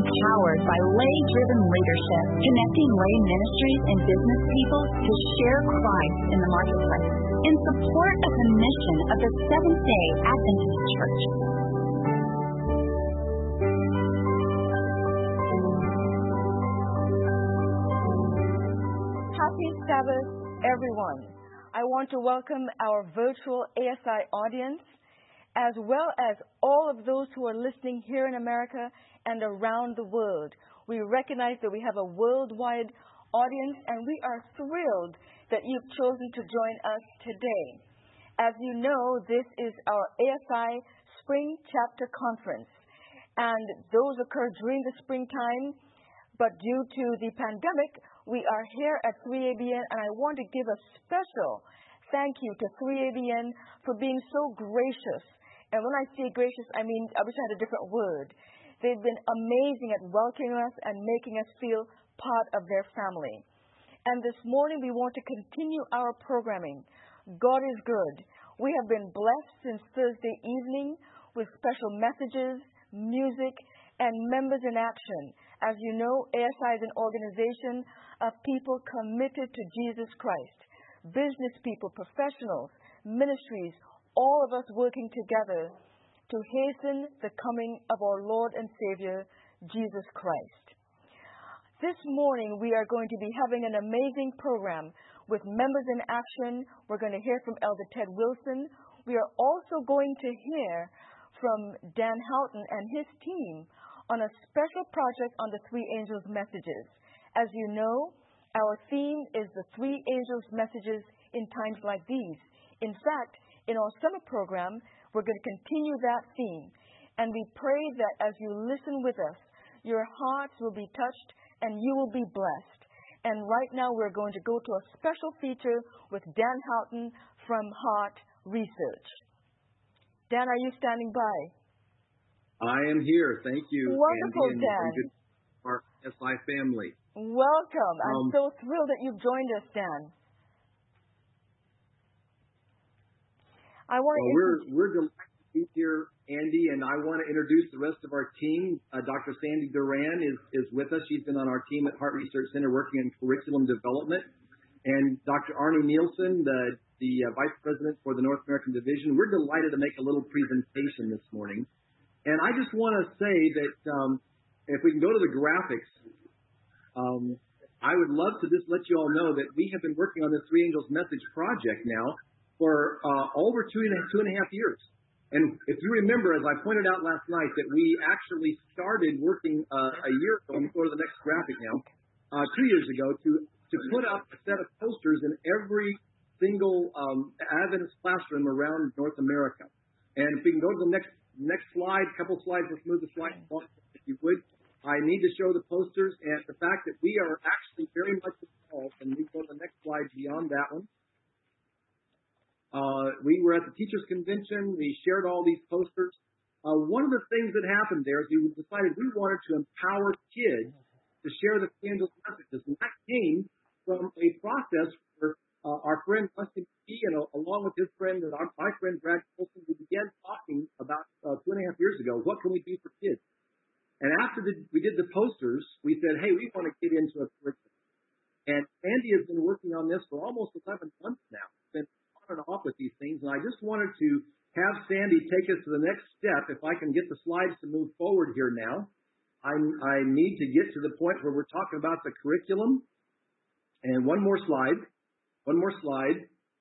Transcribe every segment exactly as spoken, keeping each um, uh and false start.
empowered by lay-driven leadership, connecting lay ministries and business people to share Christ in the marketplace in support of the mission of the Seventh-day Adventist Church. Happy Sabbath, everyone. I want to welcome our virtual A S I audience, as well as all of those who are listening here in America and around the world. We recognize that we have a worldwide audience, and we are thrilled that you've chosen to join us today. As you know, this is our A S I Spring Chapter Conference, and those occur during the springtime, but due to the pandemic, we are here at three A B N, and I want to give a special thank you to three A B N for being so gracious. And when I say gracious, I mean, I wish I had a different word. They've been amazing at welcoming us and making us feel part of their family. And this morning, we want to continue our programming. God is good. We have been blessed since Thursday evening with special messages, music, and members in action. As you know, A S I is an organization of people committed to Jesus Christ. Business people, professionals, ministries, all of us working together to hasten the coming of our Lord and Savior, Jesus Christ. This morning, we are going to be having an amazing program with members in action. We're going to hear from Elder Ted Wilson. We are also going to hear from Dan Houghton and his team on a special project on the Three Angels Messages. As you know, our theme is the Three Angels Messages in times like these. In fact, in our summer program, we're going to continue that theme. And we pray that as you listen with us, your hearts will be touched and you will be blessed. And right now we're going to go to a special feature with Dan Houghton from Heart Research. Dan, are you standing by? I am here. Thank you, Wonderful, Andy, and, Dan. and good our S I family. Welcome. I'm Um, so thrilled that you've joined us, Dan. I want well, to we're we're delighted to be here, Andy, and I want to introduce the rest of our team. Uh, Doctor Sandy Duran is is with us. She's been on our team at Heart Research Center working in curriculum development, and Doctor Arnie Nielsen, the the uh, Vice President for the North American Division. We're delighted to make a little presentation this morning, and I just want to say that um, if we can go to the graphics, um, I would love to just let you all know that we have been working on this Three Angels Message project now for uh, over two and, a, two and a half years. And if you remember, as I pointed out last night, that we actually started working uh, a year ago, let me go to the next graphic now, uh, two years ago, to, to put up a set of posters in every single um, Adventist classroom around North America. And if we can go to the next next slide, couple slides, let's move the slide along, if you would. I need to show the posters and the fact that we are actually very much involved, and we go to the next slide beyond that one. Uh, we were at the Teachers Convention. We shared all these posters. Uh, one of the things that happened there is we decided we wanted to empower kids to share the Angels messages. And that came from a process where uh, our friend Rusty McKee, and uh, along with his friend and our, my friend Brad Colson, we began talking about uh, two and a half years ago, what can we do for kids? And after the, we did the posters, we said, hey, we want to get into a curriculum. And Andy has been working on this for almost eleven months now. It's been on and off with these things. And I just wanted to have Sandy take us to the next step. If I can get the slides to move forward here now. I, I need to get to the point where we're talking about the curriculum. And one more slide. One more slide.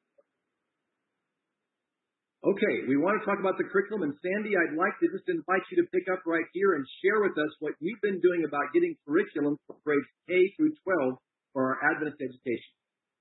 Okay, we want to talk about the curriculum. And Sandy, I'd like to just invite you to pick up right here and share with us what you've been doing about getting curriculum for grades K through twelve for our Adventist education.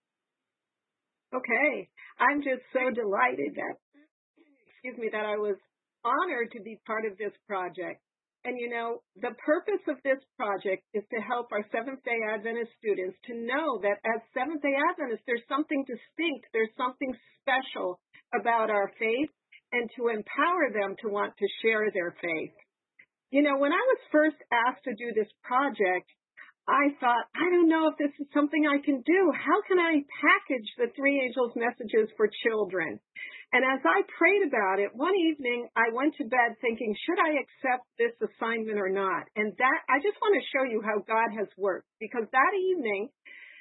Okay, I'm just so delighted that, excuse me, that I was honored to be part of this project. And you know, the purpose of this project is to help our Seventh-day Adventist students to know that as Seventh-day Adventists, there's something distinct, there's something special about our faith, and to empower them to want to share their faith. You know, when I was first asked to do this project, I thought, I don't know if this is something I can do. How can I package the Three Angels Messages for children? And as I prayed about it, one evening I went to bed thinking, should I accept this assignment or not? And that, I just want to show you how God has worked, because that evening,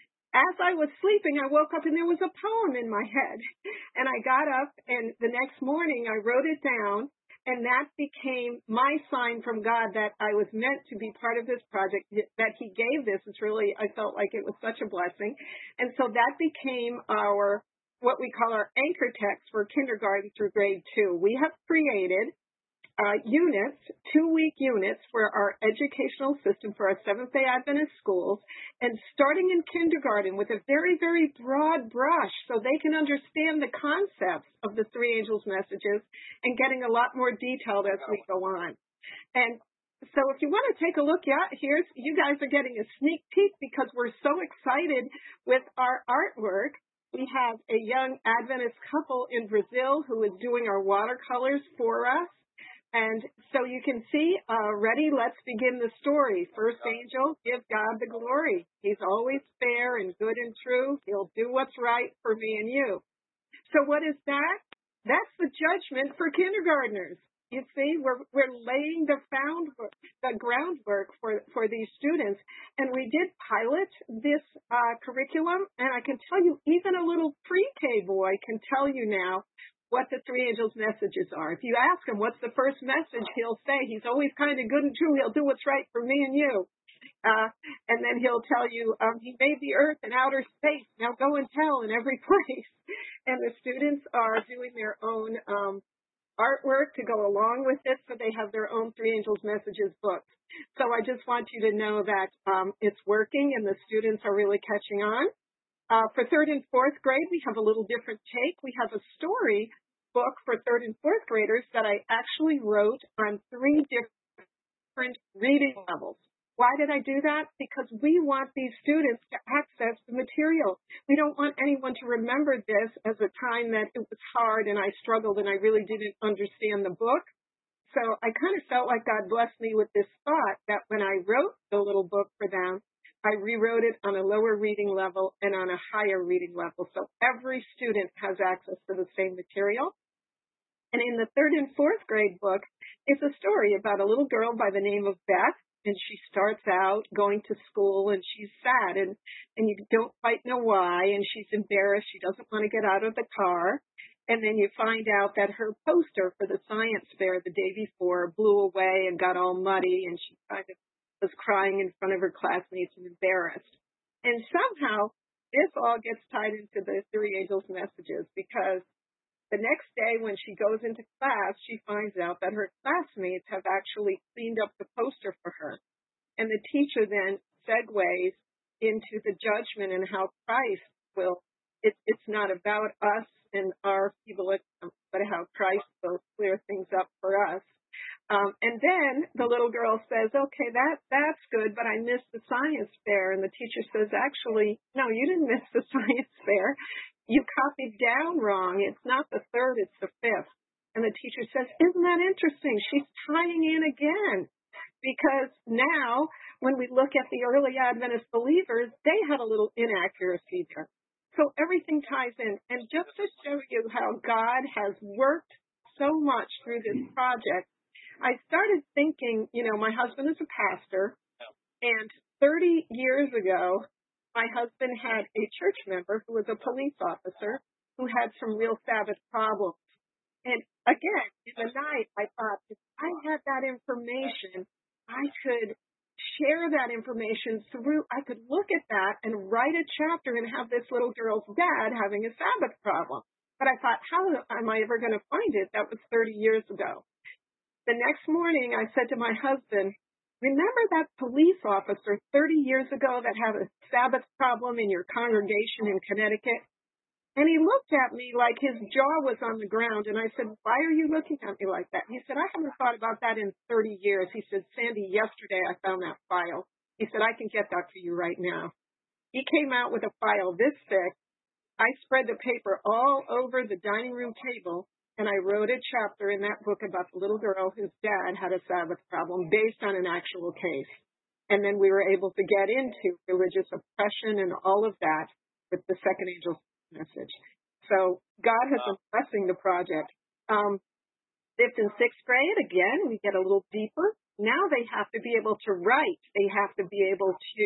as I was sleeping, I woke up and there was a poem in my head. And I got up, and the next morning I wrote it down, and that became my sign from God that I was meant to be part of this project, that He gave this. It's really, I felt like it was such a blessing. And so that became our, what we call our anchor text for kindergarten through grade two. We have created Uh, units, two-week units for our educational system for our Seventh-day Adventist schools, and starting in kindergarten with a very, very broad brush so they can understand the concepts of the three angels' messages and getting a lot more detailed as we go on. And so if you want to take a look, yeah, here's, you guys are getting a sneak peek because we're so excited with our artwork. We have a young Adventist couple in Brazil who is doing our watercolors for us. And so you can see, uh, ready, let's begin the story. First angel, give God the glory. He's always fair and good and true. He'll do what's right for me and you. So what is that? That's the judgment for kindergartners. You see, we're we're laying the found the groundwork for, for these students. And we did pilot this uh, curriculum, and I can tell you, even a little pre-K boy can tell you now what the three angels' messages are. If you ask him what's the first message, he'll say he's always kind of good and true. He'll do what's right for me and you. Uh, and then he'll tell you, um, he made the earth and outer space. Now go and tell in every place. And the students are doing their own um, artwork to go along with it, so they have their own Three Angels Messages books. So I just want you to know that um, it's working and the students are really catching on. Uh, for third and fourth grade, we have a little different take. We have a story book for third and fourth graders that I actually wrote on three different reading levels. Why did I do that? Because we want these students to access the material. We don't want anyone to remember this as a time that it was hard and I struggled and I really didn't understand the book. So I kind of felt like God blessed me with this thought that when I wrote the little book for them, I rewrote it on a lower reading level and on a higher reading level. So every student has access to the same material. And in the third and fourth grade book, it's a story about a little girl by the name of Beth. And she starts out going to school and she's sad and, and you don't quite know why. And she's embarrassed. She doesn't want to get out of the car. And then you find out that her poster for the science fair the day before blew away and got all muddy. And she kind of was crying in front of her classmates and embarrassed. And somehow this all gets tied into the three angels' messages, because the next day when she goes into class, she finds out that her classmates have actually cleaned up the poster for her. And the teacher then segues into the judgment and how Christ will, it, it's not about us and our feeble attempts, but how Christ will clear things up for us. Um, and then the little girl says, okay, that that's good, but I missed the science fair. And the teacher says, actually, no, you didn't miss the science fair. You copied down wrong. It's not the third, it's the fifth. And the teacher says, isn't that interesting? She's tying in again. Because now, when we look at the early Adventist believers, they had a little inaccuracy there. So everything ties in. And just to show you how God has worked so much through this project, I started thinking, you know, my husband is a pastor, and thirty years ago, my husband had a church member who was a police officer who had some real Sabbath problems. And again, in the night, I thought, if I had that information, I could share that information through, I could look at that and write a chapter and have this little girl's dad having a Sabbath problem. But I thought, how am I ever going to find it? That was thirty years ago. The next morning, I said to my husband, remember that police officer thirty years ago that had a Sabbath problem in your congregation in Connecticut? And he looked at me like his jaw was on the ground. And I said, why are you looking at me like that? And he said, I haven't thought about that in thirty years. He said, Sandy, yesterday I found that file. He said, I can get that for you right now. He came out with a file this thick. I spread the paper all over the dining room table. And I wrote a chapter in that book about the little girl whose dad had a Sabbath problem based on an actual case. And then we were able to get into religious oppression and all of that with the second angel's message. So God has been blessing the project. Um, fifth and sixth grade, again, we get a little deeper. Now they have to be able to write. They have to be able to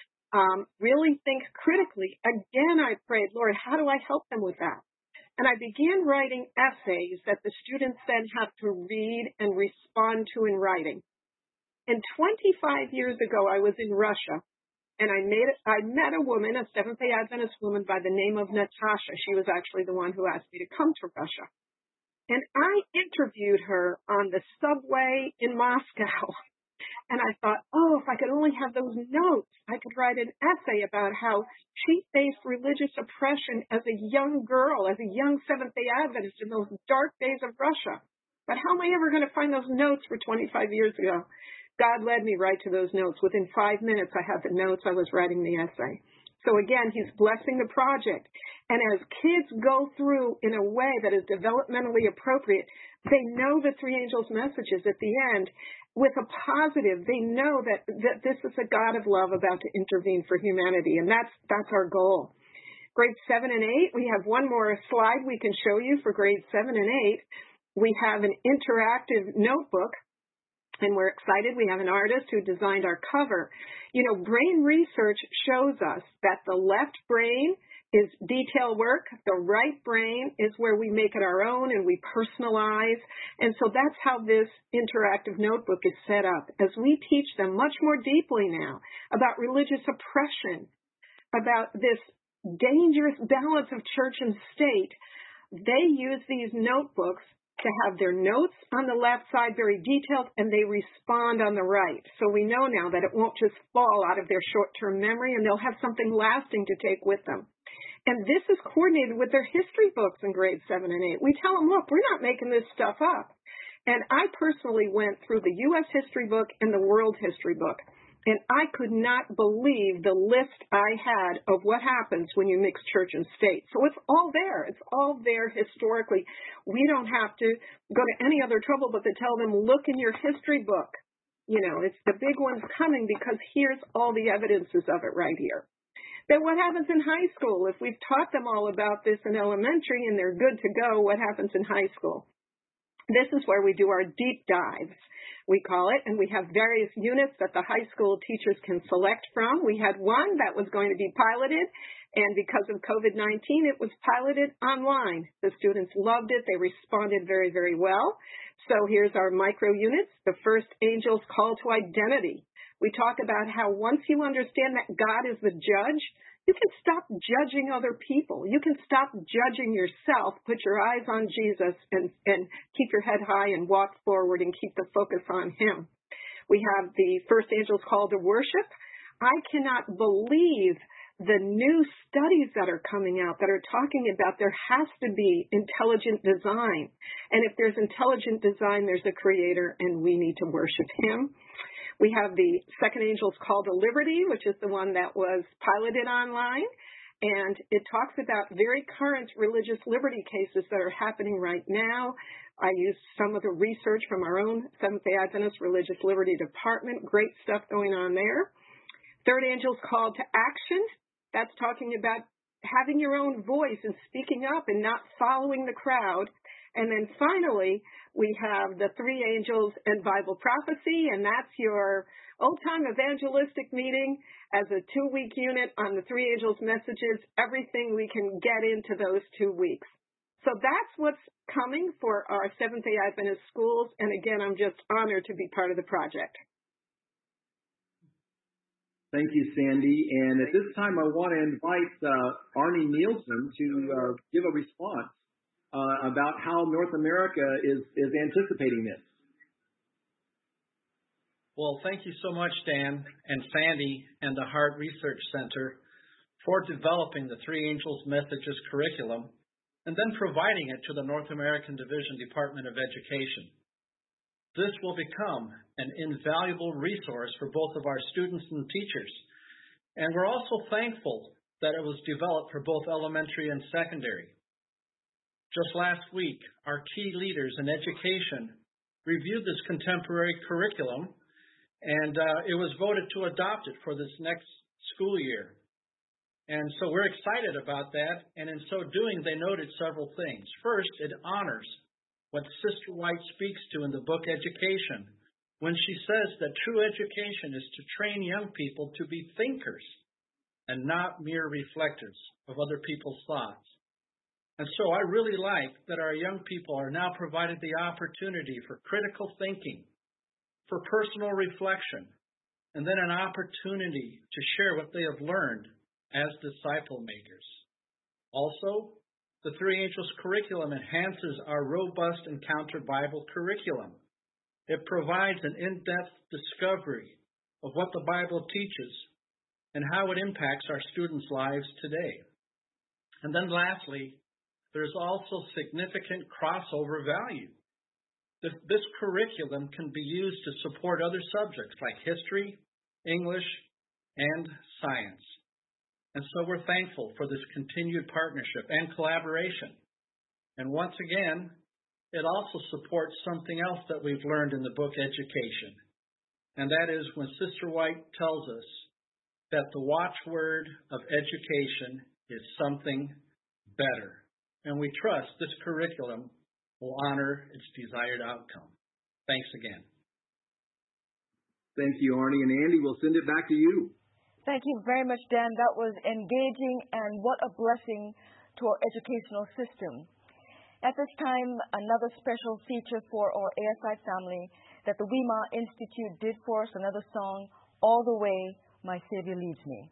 um, really think critically. Again, I prayed, Lord, how do I help them with that? And I began writing essays that the students then have to read and respond to in writing. And twenty-five years ago, I was in Russia, and I made I met a woman, a Seventh-day Adventist woman by the name of Natasha. She was actually the one who asked me to come to Russia. And I interviewed her on the subway in Moscow. And I thought, oh, if I could only have those notes, I could write an essay about how she faced religious oppression as a young girl, as a young Seventh-day Adventist in those dark days of Russia. But how am I ever going to find those notes for twenty-five years ago? God led me right to those notes. Within five minutes, I had the notes. I was writing the essay. So again, he's blessing the project. And as kids go through in a way that is developmentally appropriate, they know the three angels' messages at the end with a positive. They know that, that this is a God of love about to intervene for humanity. And that's, that's our goal. Grade seven and eight, we have one more slide we can show you for grade seven and eight. We have an interactive notebook. And we're excited. We have an artist who designed our cover. You know, brain research shows us that the left brain is detail work. The right brain is where we make it our own and we personalize. And so that's how this interactive notebook is set up. As we teach them much more deeply now about religious oppression, about this dangerous balance of church and state, they use these notebooks to have their notes on the left side very detailed, and they respond on the right. So we know now that it won't just fall out of their short-term memory, and they'll have something lasting to take with them. And this is coordinated with their history books in grade seven and eight. We tell them, look, we're not making this stuff up. And I personally went through the U S history book and the world history book, and I could not believe the list I had of what happens when you mix church and state. So it's all there. It's all there historically. We don't have to go to any other trouble but to tell them, look in your history book. You know, it's the big one's coming because here's all the evidences of it right here. Then what happens in high school? If we've taught them all about this in elementary and they're good to go, what happens in high school? This is where we do our deep dives, we call it, and we have various units that the high school teachers can select from. We had one that was going to be piloted, and because of COVID nineteen, it was piloted online. The students loved it. They responded very, very well. So here's our micro units. The first angel's call to identity. We talk about how once you understand that God is the judge, you can stop judging other people. You can stop judging yourself, put your eyes on Jesus, and, and keep your head high and walk forward and keep the focus on him. We have the first angel's call to worship. I cannot believe the new studies that are coming out that are talking about there has to be intelligent design. And if there's intelligent design, there's a creator, and we need to worship him. We have the second angel's call to liberty, which is the one that was piloted online, and it talks about very current religious liberty cases that are happening right now. I used some of the research from our own Seventh-day Adventist Religious Liberty Department. Great stuff going on there. Third angel's call to action. That's talking about having your own voice and speaking up and not following the crowd. And then finally, we have the three angels and Bible prophecy, and that's your old-time evangelistic meeting as a two-week unit on the three angels' messages, everything we can get into those two weeks. So that's what's coming for our Seventh-day Adventist schools, and again, I'm just honored to be part of the project. Thank you, Sandy. And at this time, I want to invite uh, Arnie Nielsen to uh, give a response Uh, about how North America is, is anticipating this. Well, thank you so much, Dan and Sandy and the Hart Research Center for developing the Three Angels Messages curriculum and then providing it to the North American Division Department of Education. This will become an invaluable resource for both of our students and teachers. And we're also thankful that it was developed for both elementary and secondary. Just last week, our key leaders in education reviewed this contemporary curriculum, and uh, it was voted to adopt it for this next school year. And so we're excited about that. And in so doing, they noted several things. First, it honors what Sister White speaks to in the book Education, when she says that true education is to train young people to be thinkers and not mere reflectors of other people's thoughts. And so I really like that our young people are now provided the opportunity for critical thinking, for personal reflection, and then an opportunity to share what they have learned as disciple makers. Also, the Three Angels curriculum enhances our robust Encounter Bible curriculum. It provides an in-depth discovery of what the Bible teaches and how it impacts our students' lives today. And then lastly, there's also significant crossover value. This, this curriculum can be used to support other subjects like history, English, and science. And so we're thankful for this continued partnership and collaboration. And once again, it also supports something else that we've learned in the book Education. And that is when Sister White tells us that the watchword of education is something better. And we trust this curriculum will honor its desired outcome. Thanks again. Thank you, Arnie. And Andy, we'll send it back to you. Thank you very much, Dan. That was engaging, and what a blessing to our educational system. At this time, another special feature for our A S I family that the Weimar Institute did for us, another song, All the Way My Savior Leads Me.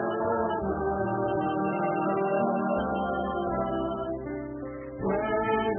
When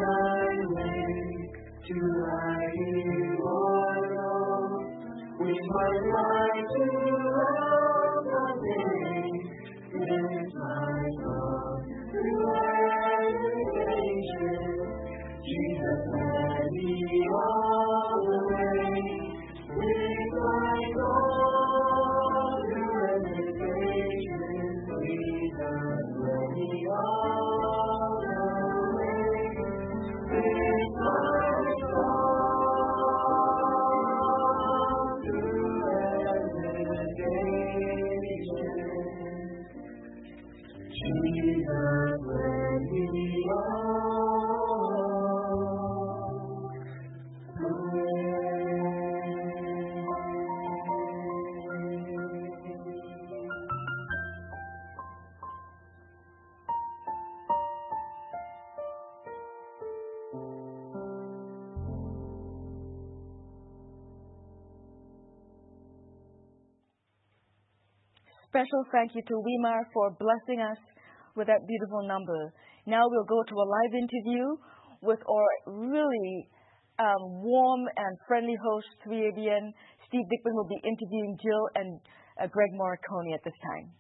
special thank you to Weimar for blessing us with that beautiful number. Now we'll go to a live interview with our really um, warm and friendly host, three A B N. Steve Dickman will be interviewing Jill and uh, Greg Morricone at this time.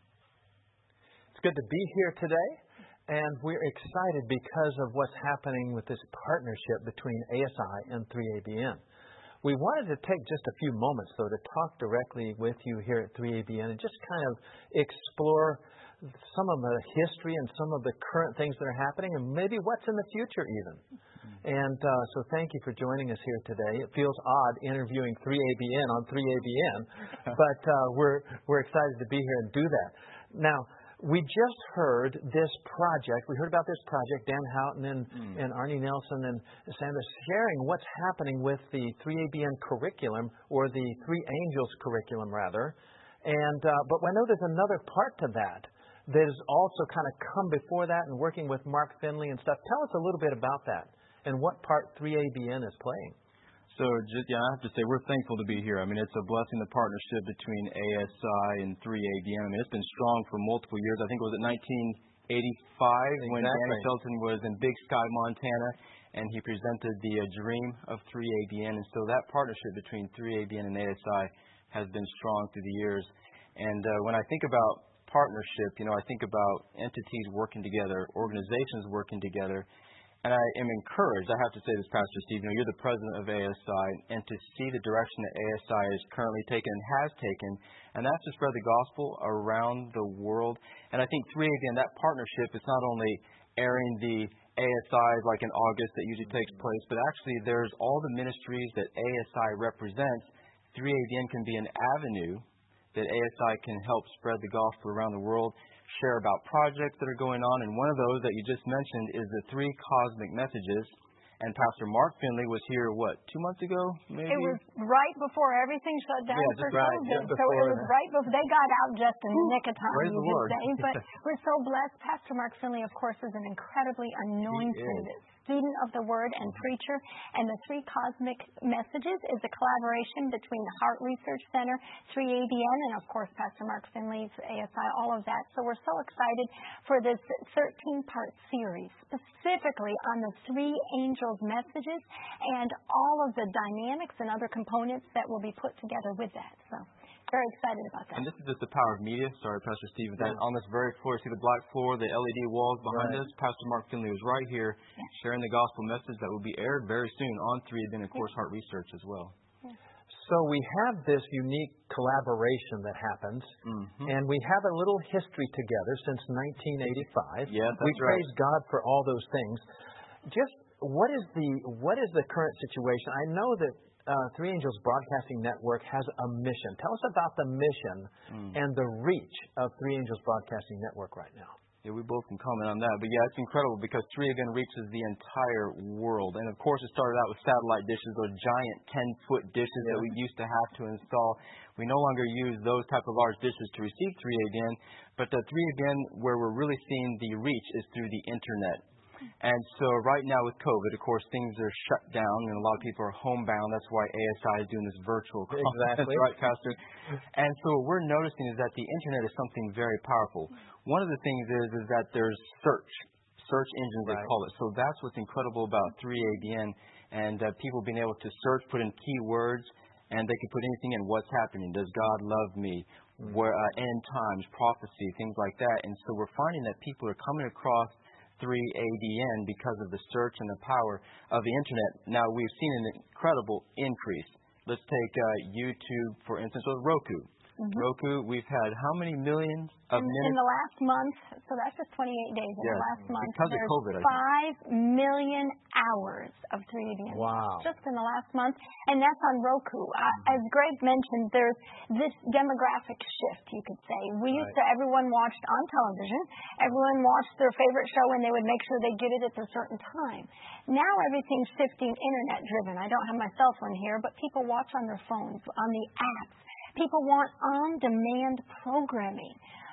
It's good to be here today, and we're excited because of what's happening with this partnership between A S I and three A B N. We wanted to take just a few moments, though, to talk directly with you here at three A B N and just kind of explore some of the history and some of the current things that are happening and maybe what's in the future even. Mm-hmm. And uh, so thank you for joining us here today. It feels odd interviewing three A B N on three A B N, but uh, we're, we're excited to be here and do that. Now, we just heard this project. We heard about this project, Dan Houghton and, mm. and Arnie Nelson and Sandra sharing what's happening with the three A B N curriculum, or the Three Angels curriculum, rather. And uh, but I know there's another part to that that has also kind of come before that, and working with Mark Finley and stuff. Tell us a little bit about that and what part three A B N is playing. So, just, yeah, I have to say we're thankful to be here. I mean, it's a blessing, the partnership between A S I and three A B N. I mean, it's been strong for multiple years. I think it was in nineteen eighty-five exactly. when Danny Shelton was in Big Sky, Montana, and he presented the uh, dream of three A B N. And so that partnership between three A B N and A S I has been strong through the years. And uh, when I think about partnership, you know, I think about entities working together, organizations working together. And I am encouraged, I have to say this, Pastor Steve, you know, you're the president of A S I, and to see the direction that A S I is currently taking and has taken, and that's to spread the gospel around the world. And I think three A B N, that partnership, it's not only airing the A S I like in August that usually takes place, but actually there's all the ministries that A S I represents. three A B N can be an avenue that A S I can help spread the gospel around the world, share about projects that are going on. And one of those that you just mentioned is the Three Cosmic Messages. And Pastor Mark Finley was here, what, two months ago, maybe? It was right before everything shut down yeah, for right, COVID. So it was right before they got out just in the nick of time, Praise you the could Lord. say. But we're so blessed. Pastor Mark Finley, of course, is an incredibly anointed student of the Word and preacher. And the Three Cosmic Messages is a collaboration between the Heart Research Center, three A B N, and, of course, Pastor Mark Finley's A S I, all of that. So we're so excited for this thirteen-part series, specifically on the Three Angels Messages and all of the dynamics and other components that will be put together with that. So very excited about that. And this is just the power of media. Sorry, Pastor Steve. That on this very floor, see the black floor, the L E D walls behind right. us? Pastor Mark Finley was right here yeah. sharing the gospel message that will be aired very soon on three A B N and, of course, Heart Research as well. Yeah. So we have this unique collaboration that happens, mm-hmm. and we have a little history together since nineteen eighty-five. Yes, that's we right. praise God for all those things. Just what is the what is the current situation? I know that uh, Three Angels Broadcasting Network has a mission. Tell us about the mission mm. and the reach of Three Angels Broadcasting Network right now. Yeah, we both can comment on that. But yeah, it's incredible because three A B N reaches the entire world. And of course, it started out with satellite dishes, those giant ten-foot dishes yeah. that we used to have to install. We no longer use those type of large dishes to receive three A B N. But the three A B N, where we're really seeing the reach, is through the internet. And so right now with COVID, of course, things are shut down and a lot of people are homebound. That's why A S I is doing this virtual conference. Exactly. Right, Pastor? And so what we're noticing is that the internet is something very powerful. One of the things is, is that there's search, search engines right. they call it. So that's what's incredible about three A B N and uh, people being able to search, put in keywords, and they can put anything in. What's happening? Does God love me? Where uh, end times, prophecy, things like that. And so we're finding that people are coming across three A B N because of the search and the power of the internet. Now, we've seen an incredible increase. Let's take uh, YouTube, for instance, or Roku. Mm-hmm. Roku, we've had how many millions of in, minutes? In the last month, so that's just twenty-eight days. In yeah. the last month, because there's of COVID, I five million hours of three A B N. Wow. Just in the last month. And that's on Roku. Uh, as Greg mentioned, there's this demographic shift, you could say. We used right. to, everyone watched on television. Everyone watched their favorite show and they would make sure they get it at a certain time. Now everything's shifting internet driven. I don't have my cell phone here, but people watch on their phones, on the apps. People want on-demand programming.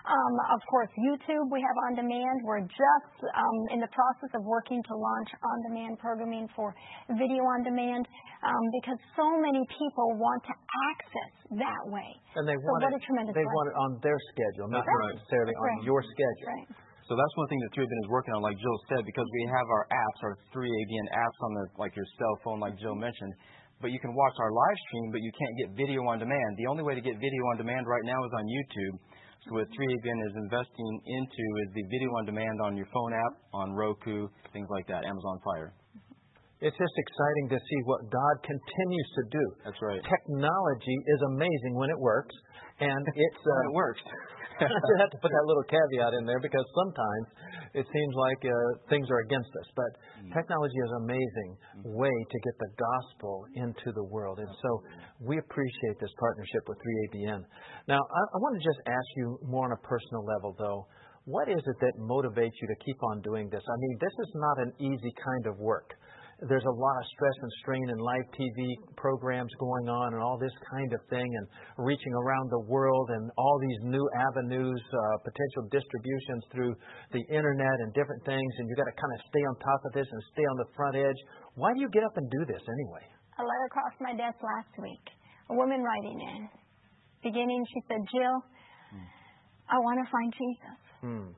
Um, of course, YouTube we have on demand. We're just um, in the process of working to launch on-demand programming for video on demand um, because so many people want to access that way. And they so want what it, a tremendous they blessing. want it on their schedule, not Right. necessarily That's on right. your schedule. That's right. So that's one thing that three A B N is working on, like Jill said, because we have our apps, our three A B N apps on the like your cell phone, like Jill mentioned. But you can watch our live stream, but you can't get video on demand. The only way to get video on demand right now is on YouTube. So what three A B N is investing into is the video on demand on your phone app, on Roku, things like that, Amazon Fire. It's just exciting to see what God continues to do. That's right. Technology is amazing when it works, and it's uh, when it works. I have to put that little caveat in there because sometimes it seems like uh, things are against us. But mm. technology is an amazing mm. way to get the gospel into the world. And so we appreciate this partnership with three A B N. Now, I, I want to just ask you more on a personal level, though. What is it that motivates you to keep on doing this? I mean, this is not an easy kind of work. There's a lot of stress and strain in live T V programs going on and all this kind of thing and reaching around the world and all these new avenues, uh, potential distributions through the internet and different things. And you've got to kind of stay on top of this and stay on the front edge. Why do you get up and do this anyway? A letter crossed my desk last week. A woman writing in. Beginning, she said, Jill, hmm. I want to find Jesus. Hmm.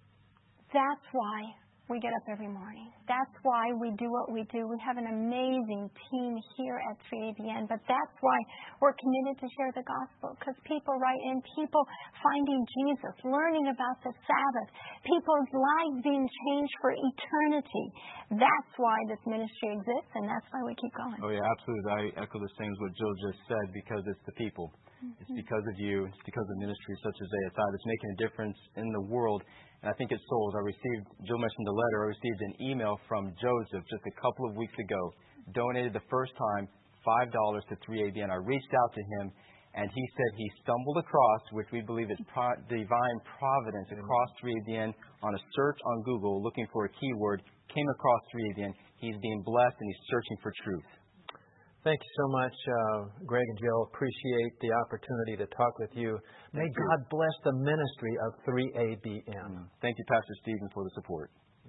That's why we get up every morning. That's why we do what we do. We have an amazing team here at three A B N, but that's why we're committed to share the gospel, because people write in, people finding Jesus, learning about the Sabbath, people's lives being changed for eternity. That's why this ministry exists, and that's why we keep going. Oh, yeah, absolutely. I echo the same as what Jill just said, because it's the people. Mm-hmm. It's because of you. It's because of ministries such as A S I that's making a difference in the world. And I think it's souls. I received, Jill mentioned the letter, I received an email from Joseph just a couple of weeks ago, donated the first time five dollars to three A B N. I reached out to him, and he said he stumbled across, which we believe is pro- divine providence, across three A B N on a search on Google looking for a keyword, came across three A B N. He's being blessed, and he's searching for truth. Thank you so much, uh, Greg and Jill. Appreciate the opportunity to talk with you. May God bless the ministry of three A B N. Thank you, Pastor Stephen, for the support.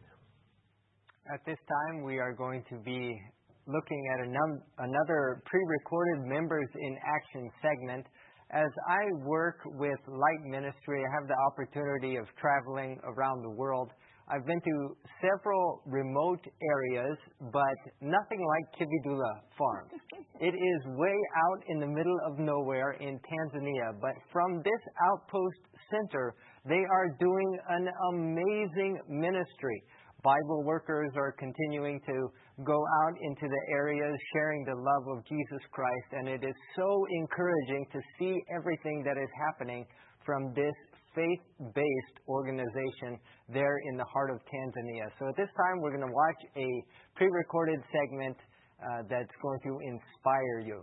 At this time, we are going to be looking at a num- another pre-recorded Members in Action segment. As I work with Light Ministry, I have the opportunity of traveling around the world. I've been to several remote areas, but nothing like Kibidula Farms. It is way out in the middle of nowhere in Tanzania, but from this outpost center, they are doing an amazing ministry. Bible workers are continuing to go out into the areas sharing the love of Jesus Christ, and it is so encouraging to see everything that is happening from this faith-based organization there in the heart of Tanzania. So at this time, we're going to watch a pre-recorded segment uh, that's going to inspire you.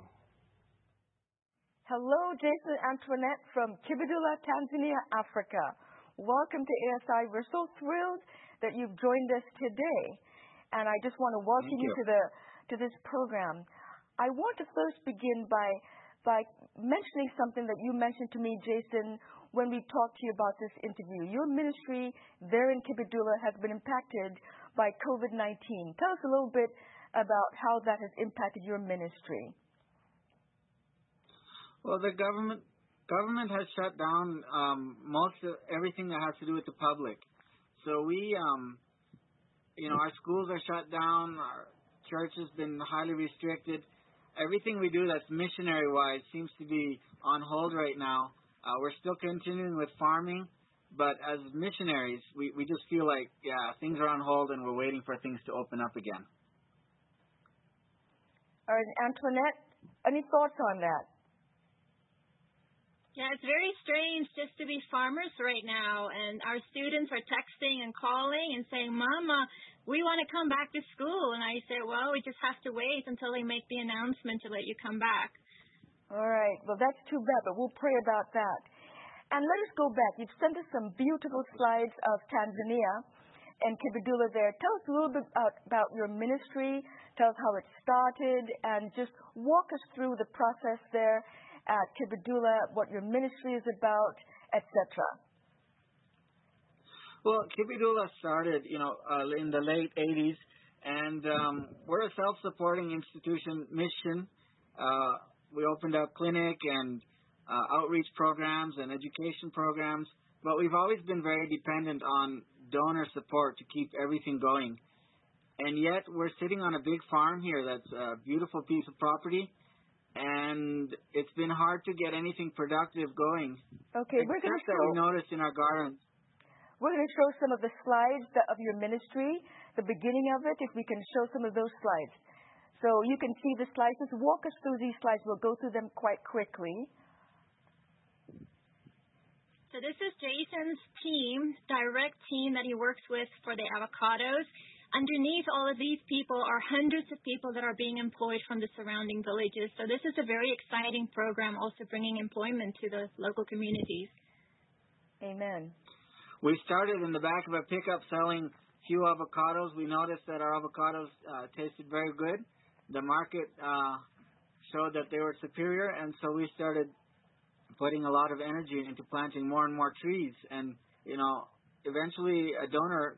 Hello, Jason and Antoinette from Kibidula, Tanzania, Africa. Welcome to A S I. We're so thrilled that you've joined us today, and I just want to welcome you. you to the to this program. I want to first begin by by mentioning something that you mentioned to me, Jason, when we talked to you about this interview. Your ministry there in Kibidula has been impacted by COVID nineteen. Tell us a little bit about how that has impacted your ministry. Well, the government government has shut down um, most of everything that has to do with the public. So we, um, you know, our schools are shut down. Our church has been highly restricted. Everything we do that's missionary-wise seems to be on hold right now. Uh, we're still continuing with farming, but as missionaries, we, we just feel like, yeah, things are on hold and we're waiting for things to open up again. All right, Antoinette, any thoughts on that? Yeah, it's very strange just to be farmers right now, and our students are texting and calling and saying, Mama, we want to come back to school. And I say, well, we just have to wait until they make the announcement to let you come back. All right. Well, that's too bad, but we'll pray about that. And let us go back. You've sent us some beautiful slides of Tanzania and Kibidula there. Tell us a little bit about, about your ministry. Tell us how it started, and just walk us through the process there at Kibidula, what your ministry is about, et cetera. Well, Kibidula started, you know, uh, in the late eighties, and um, we're a self-supporting institution mission. Uh, we opened up clinic and uh, outreach programs and education programs, but we've always been very dependent on donor support to keep everything going. And yet we're sitting on a big farm here that's a beautiful piece of property, and it's been hard to get anything productive going. Okay, we're going to that we noticed in our gardens. We're going to show some of the slides that, of your ministry, the beginning of it, if we can show some of those slides. So you can see the slides. Just walk us through these slides. We'll go through them quite quickly. So this is Jason's team, direct team that he works with for the avocados. Underneath all of these people are hundreds of people that are being employed from the surrounding villages. So this is a very exciting program, also bringing employment to the local communities. Amen. We started in the back of a pickup selling few avocados. We noticed that our avocados uh, tasted very good. The market uh, showed that they were superior, and so we started putting a lot of energy into planting more and more trees. And, you know, eventually a donor,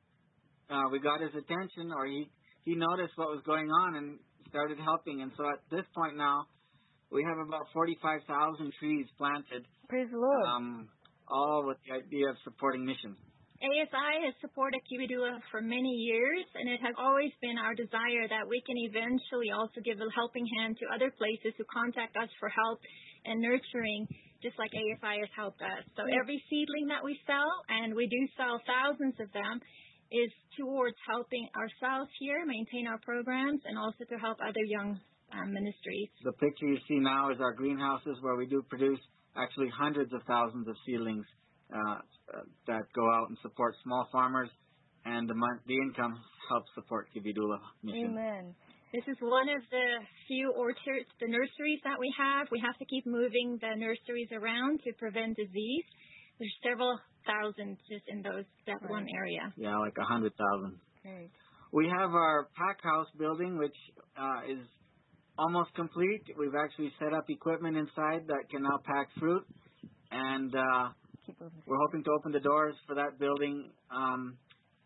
uh, we got his attention, or he, he noticed what was going on and started helping. And so at this point now, we have about forty-five thousand trees planted. Praise the Lord. Um, all with the idea of supporting missions. A S I has supported Kibidula for many years, and it has always been our desire that we can eventually also give a helping hand to other places who contact us for help and nurturing, just like A S I has helped us. So every seedling that we sell, and we do sell thousands of them, is towards helping ourselves here maintain our programs and also to help other young um, ministries. The picture you see now is our greenhouses, where we do produce actually hundreds of thousands of seedlings uh, that go out and support small farmers, and the, mon- the income helps support Kibidula mission. Amen. This is one of the few orchards, the nurseries that we have. We have to keep moving the nurseries around to prevent disease. There's several thousand just in those that right. one area. Yeah, like a hundred thousand. Great. We have our pack house building, which uh, is almost complete. We've actually set up equipment inside that can now pack fruit, and uh, we're hoping to open the doors for that building um,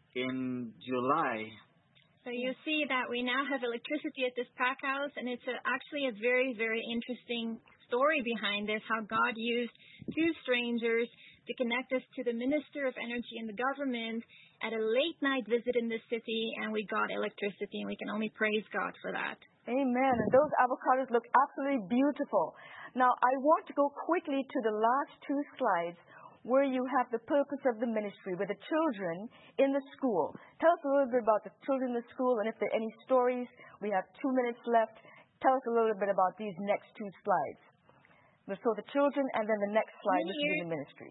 in July. So you see that we now have electricity at this pack house, and it's a, actually a very, very interesting story behind this, how God used two strangers to connect us to the Minister of Energy in the government at a late night visit in the city, and we got electricity, and we can only praise God for that. Amen. And those avocados look absolutely beautiful. Now, I want to go quickly to the last two slides where you have the purpose of the ministry with the children in the school. Tell us a little bit about the children in the school, and if there are any stories. We have two minutes left. Tell us a little bit about these next two slides. So the children, and then the next slide, which is the ministry.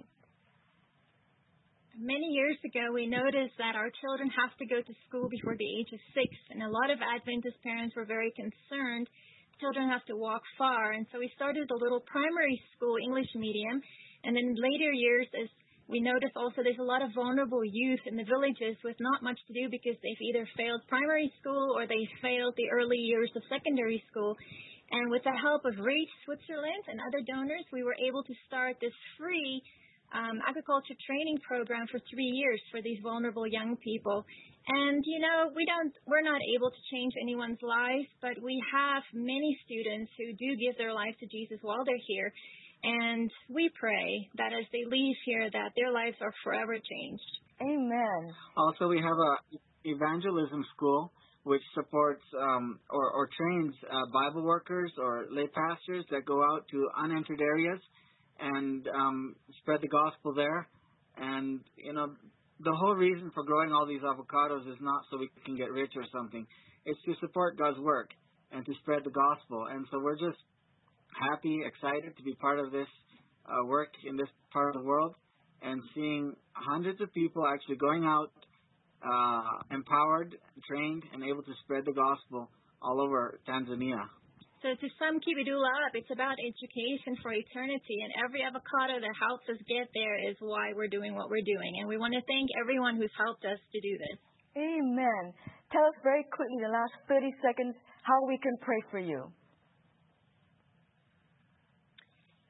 Many years ago, we noticed that our children have to go to school before the age of six, and a lot of Adventist parents were very concerned. Children have to walk far, and so we started a little primary school English medium, and in later years, as we noticed also there's a lot of vulnerable youth in the villages with not much to do because they've either failed primary school or they failed the early years of secondary school. And with the help of Reach Switzerland and other donors, we were able to start this free Um, agriculture training program for three years for these vulnerable young people. And, you know, we don't, we're not able to change anyone's life, but we have many students who do give their life to Jesus while they're here. And we pray that as they leave here, that their lives are forever changed. Amen. Also, we have a evangelism school which supports um, or, or trains uh, Bible workers or lay pastors that go out to unentered areas and um, spread the gospel there. And, you know, the whole reason for growing all these avocados is not so we can get rich or something. It's to support God's work and to spread the gospel. And so we're just happy, excited to be part of this uh, work in this part of the world and seeing hundreds of people actually going out uh, empowered, trained, and able to spread the gospel all over Tanzania. So to sum Kibidula up, it's about education for eternity, and every avocado that helps us get there is why we're doing what we're doing. And we want to thank everyone who's helped us to do this. Amen. Tell us very quickly, the last thirty seconds, how we can pray for you.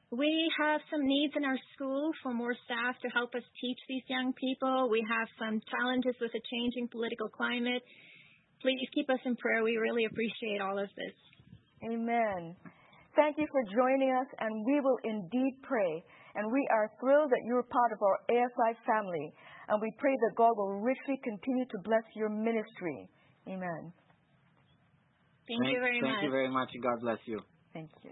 We have some needs in our school for more staff to help us teach these young people. We have some challenges with the changing political climate. Please keep us in prayer. We really appreciate all of this. Amen. Thank you for joining us, and we will indeed pray. And we are thrilled that you're part of our A S I family. And we pray that God will richly continue to bless your ministry. Amen. Thank, thank you very thank much. Thank you very much, and God bless you. Thank you.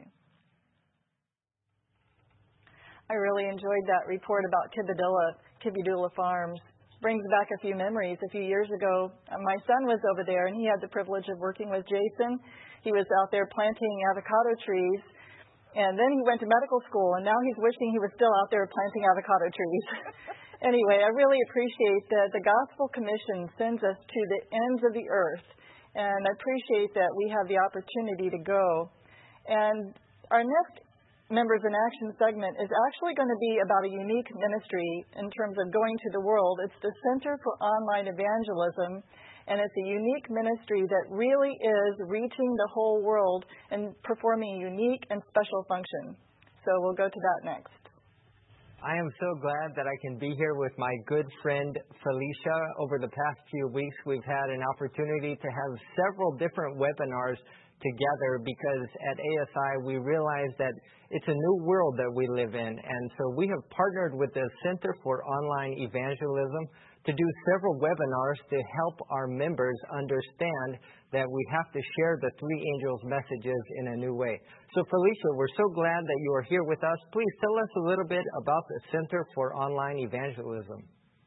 I really enjoyed that report about Kibidula, Kibidula Farms. Brings back a few memories. A few years ago, my son was over there, and he had the privilege of working with Jason. He was out there planting avocado trees, and then he went to medical school, and now he's wishing he was still out there planting avocado trees. Anyway, I really appreciate that the Gospel Commission sends us to the ends of the earth, and I appreciate that we have the opportunity to go. And our next Members in Action segment is actually going to be about a unique ministry in terms of going to the world. It's the Center for Online Evangelism, and it's a unique ministry that really is reaching the whole world and performing a unique and special function. So we'll go to that next. I am so glad that I can be here with my good friend Felicia. Over the past few weeks, we've had an opportunity to have several different webinars together because at A S I we realize that it's a new world that we live in, and so we have partnered with the Center for Online Evangelism to do several webinars to help our members understand that we have to share the three angels' messages in a new way. So Felicia, we're so glad that you are here with us. Please tell us a little bit about the Center for Online Evangelism.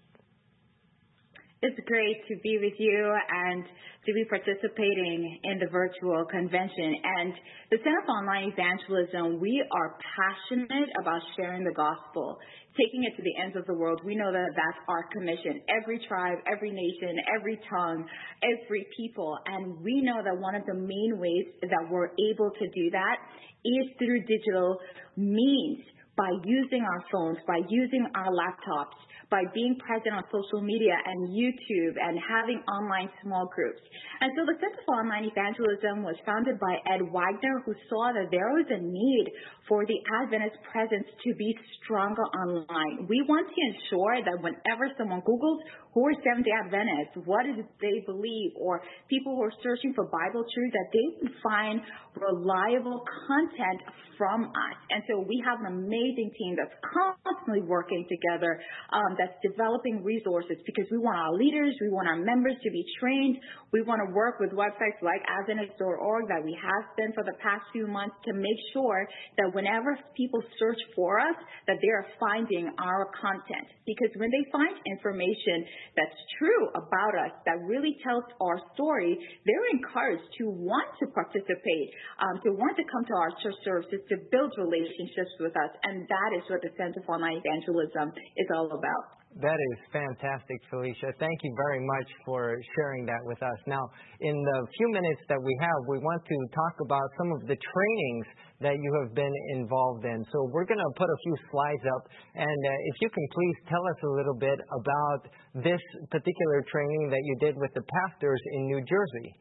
It's great to be with you and to be participating in the virtual convention. And the Center for Online Evangelism, we are passionate about sharing the gospel, taking it to the ends of the world. We know that that's our commission. Every tribe, every nation, every tongue, every people. And we know that one of the main ways that we're able to do that is through digital means, by using our phones, by using our laptops, by being present on social media and YouTube and having online small groups. And so the Center for Online Evangelism was founded by Ed Wagner, who saw that there was a need for the Adventist presence to be stronger online. We want to ensure that whenever someone Googles who are Seventh-day Adventists, what is it they believe, or people who are searching for Bible truth, that they can find reliable content from us. And so we have an amazing team that's constantly working together, um, that's developing resources, because we want our leaders, we want our members to be trained. We want to work with websites like Adventist dot org that we have been for the past few months to make sure that whenever people search for us, that they are finding our content. Because when they find information that's true about us, that really tells our story, they're encouraged to want to participate, um, to want to come to our church services, to build relationships with us. And that is what the Center for Online Evangelism is all about. That is fantastic, Felicia. Thank you very much for sharing that with us. Now, in the few minutes that we have, we want to talk about some of the trainings that you have been involved in. So we're going to put a few slides up, and uh, if you can please tell us a little bit about this particular training that you did with the pastors in New Jersey.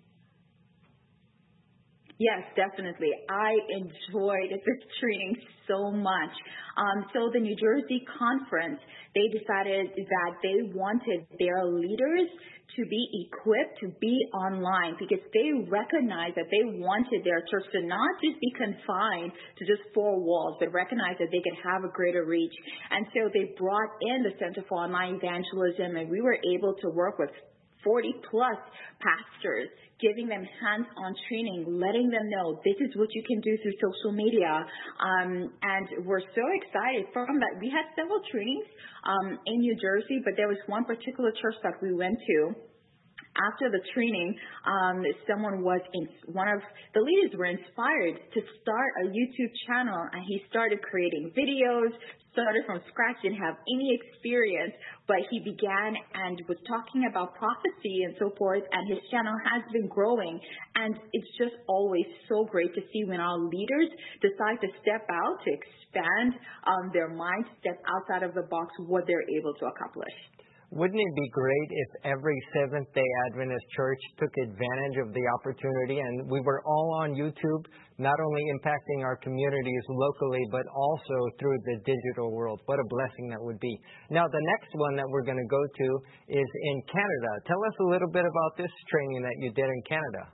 Yes, definitely. I enjoyed this training so much. Um, so the New Jersey conference, they decided that they wanted their leaders to be equipped to be online, because they recognized that they wanted their church to not just be confined to just four walls, but recognize that they could have a greater reach. And so they brought in the Center for Online Evangelism, and we were able to work with forty plus pastors, giving them hands-on training, letting them know this is what you can do through social media. Um, and we're so excited from that. We had several trainings um, in New Jersey, but there was one particular church that we went to. After the training, um, someone was in, one of the leaders were inspired to start a YouTube channel, and he started creating videos, started from scratch, didn't have any experience, but he began and was talking about prophecy and so forth, and his channel has been growing. And it's just always so great to see when our leaders decide to step out, to expand um, their minds, step outside of the box, what they're able to accomplish. Wouldn't it be great if every Seventh-day Adventist church took advantage of the opportunity and we were all on YouTube, not only impacting our communities locally, but also through the digital world? What a blessing that would be. Now, the next one that we're going to go to is in Canada. Tell us a little bit about this training that you did in Canada.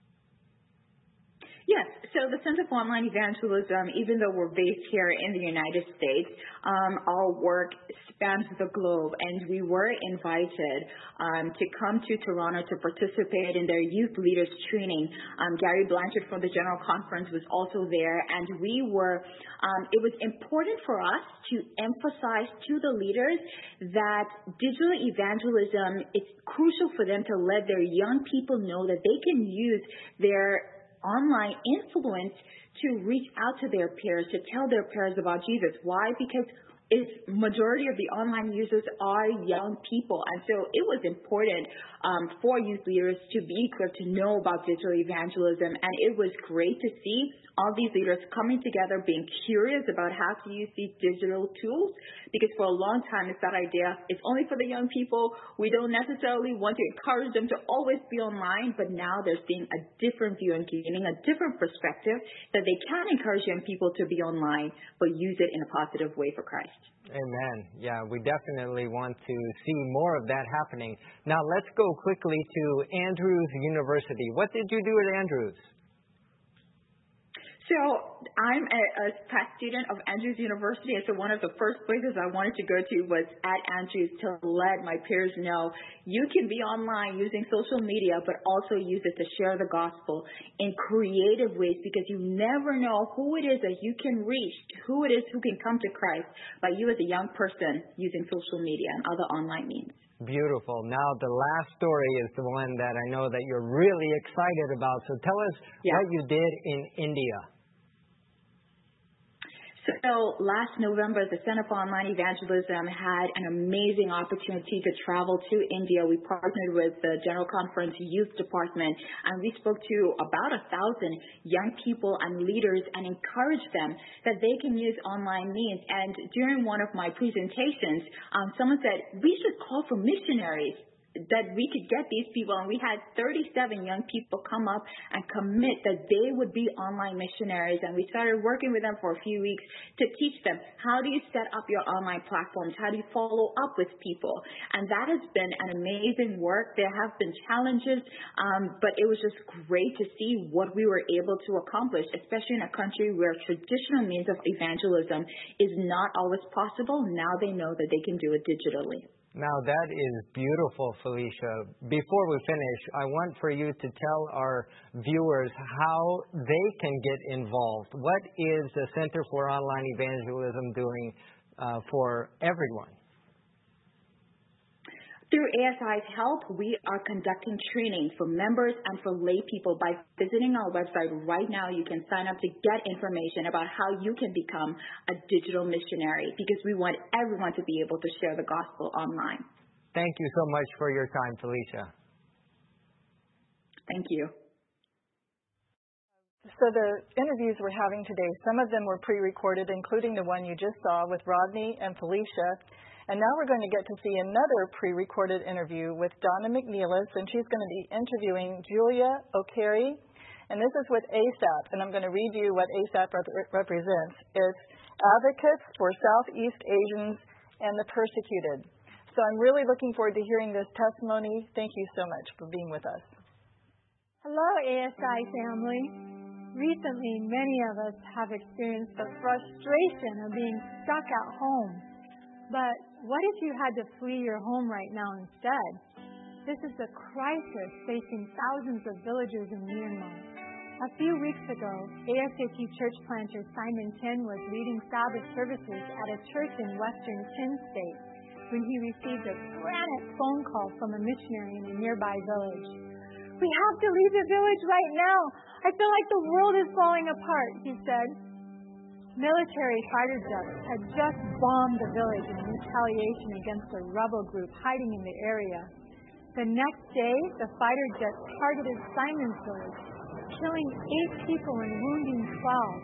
Yes, so the Center for Online Evangelism, even though we're based here in the United States, um, our work spans the globe, and we were invited um, to come to Toronto to participate in their youth leaders training. Um, Gary Blanchard from the General Conference was also there, and we were, um, it was important for us to emphasize to the leaders that digital evangelism, it's crucial for them to let their young people know that they can use their online influence to reach out to their peers, to tell their peers about Jesus. Why? Because it's majority of the online users are young people. And so it was important um, for youth leaders to be equipped to know about digital evangelism. And it was great to see all these leaders coming together, being curious about how to use these digital tools. Because for a long time, it's that idea, it's only for the young people. We don't necessarily want to encourage them to always be online. But now they're seeing a different view and gaining a different perspective that they can encourage young people to be online, but use it in a positive way for Christ. Amen. Yeah, we definitely want to see more of that happening. Now, let's go quickly to Andrews University. What did you do at Andrews? So I'm a, a past student of Andrews University, and so one of the first places I wanted to go to was at Andrews to let my peers know you can be online using social media, but also use it to share the gospel in creative ways, because you never know who it is that you can reach, who it is who can come to Christ by you as a young person using social media and other online means. Beautiful. Now, the last story is the one that I know that you're really excited about. So tell us yeah. what you did in India. So last November, the Center for Online Evangelism had an amazing opportunity to travel to India. We partnered with the General Conference Youth Department, and we spoke to about a thousand young people and leaders and encouraged them that they can use online means. And during one of my presentations, um, someone said, we should call for missionaries, that we could get these people, and we had thirty-seven young people come up and commit that they would be online missionaries. And we started working with them for a few weeks to teach them, how do you set up your online platforms? How do you follow up with people? And that has been an amazing work. There have been challenges, um, but it was just great to see what we were able to accomplish, especially in a country where traditional means of evangelism is not always possible. Now they know that they can do it digitally. Now, that is beautiful, Felicia. Before we finish, I want for you to tell our viewers how they can get involved. What is the Center for Online Evangelism doing uh, for everyone? Through A S I's help, we are conducting training for members and for lay people. By visiting our website right now, you can sign up to get information about how you can become a digital missionary, because we want everyone to be able to share the gospel online. Thank you so much for your time, Felicia. Thank you. So the interviews we're having today, some of them were pre-recorded, including the one you just saw with Rodney and Felicia. And now we're going to get to see another pre-recorded interview with Donna McNeilis, and she's going to be interviewing Julia O'Carey. And this is with A S A P, and I'm going to read you what A S A P rep- represents. It's Advocates for Southeast Asians and the Persecuted. So I'm really looking forward to hearing this testimony. Thank you so much for being with us. Hello, A S I family. Recently, many of us have experienced the frustration of being stuck at home. But what if you had to flee your home right now instead? This is the crisis facing thousands of villagers in Myanmar. A few weeks ago, A S A P church planter Simon Tin was leading Sabbath services at a church in western Chin State when he received a frantic phone call from a missionary in a nearby village. We have to leave the village right now. I feel like the world is falling apart, he said. Military fighter jets had just bombed the village in retaliation against a rebel group hiding in the area. The next day, the fighter jets targeted Simon's village, killing eight people and wounding twelve.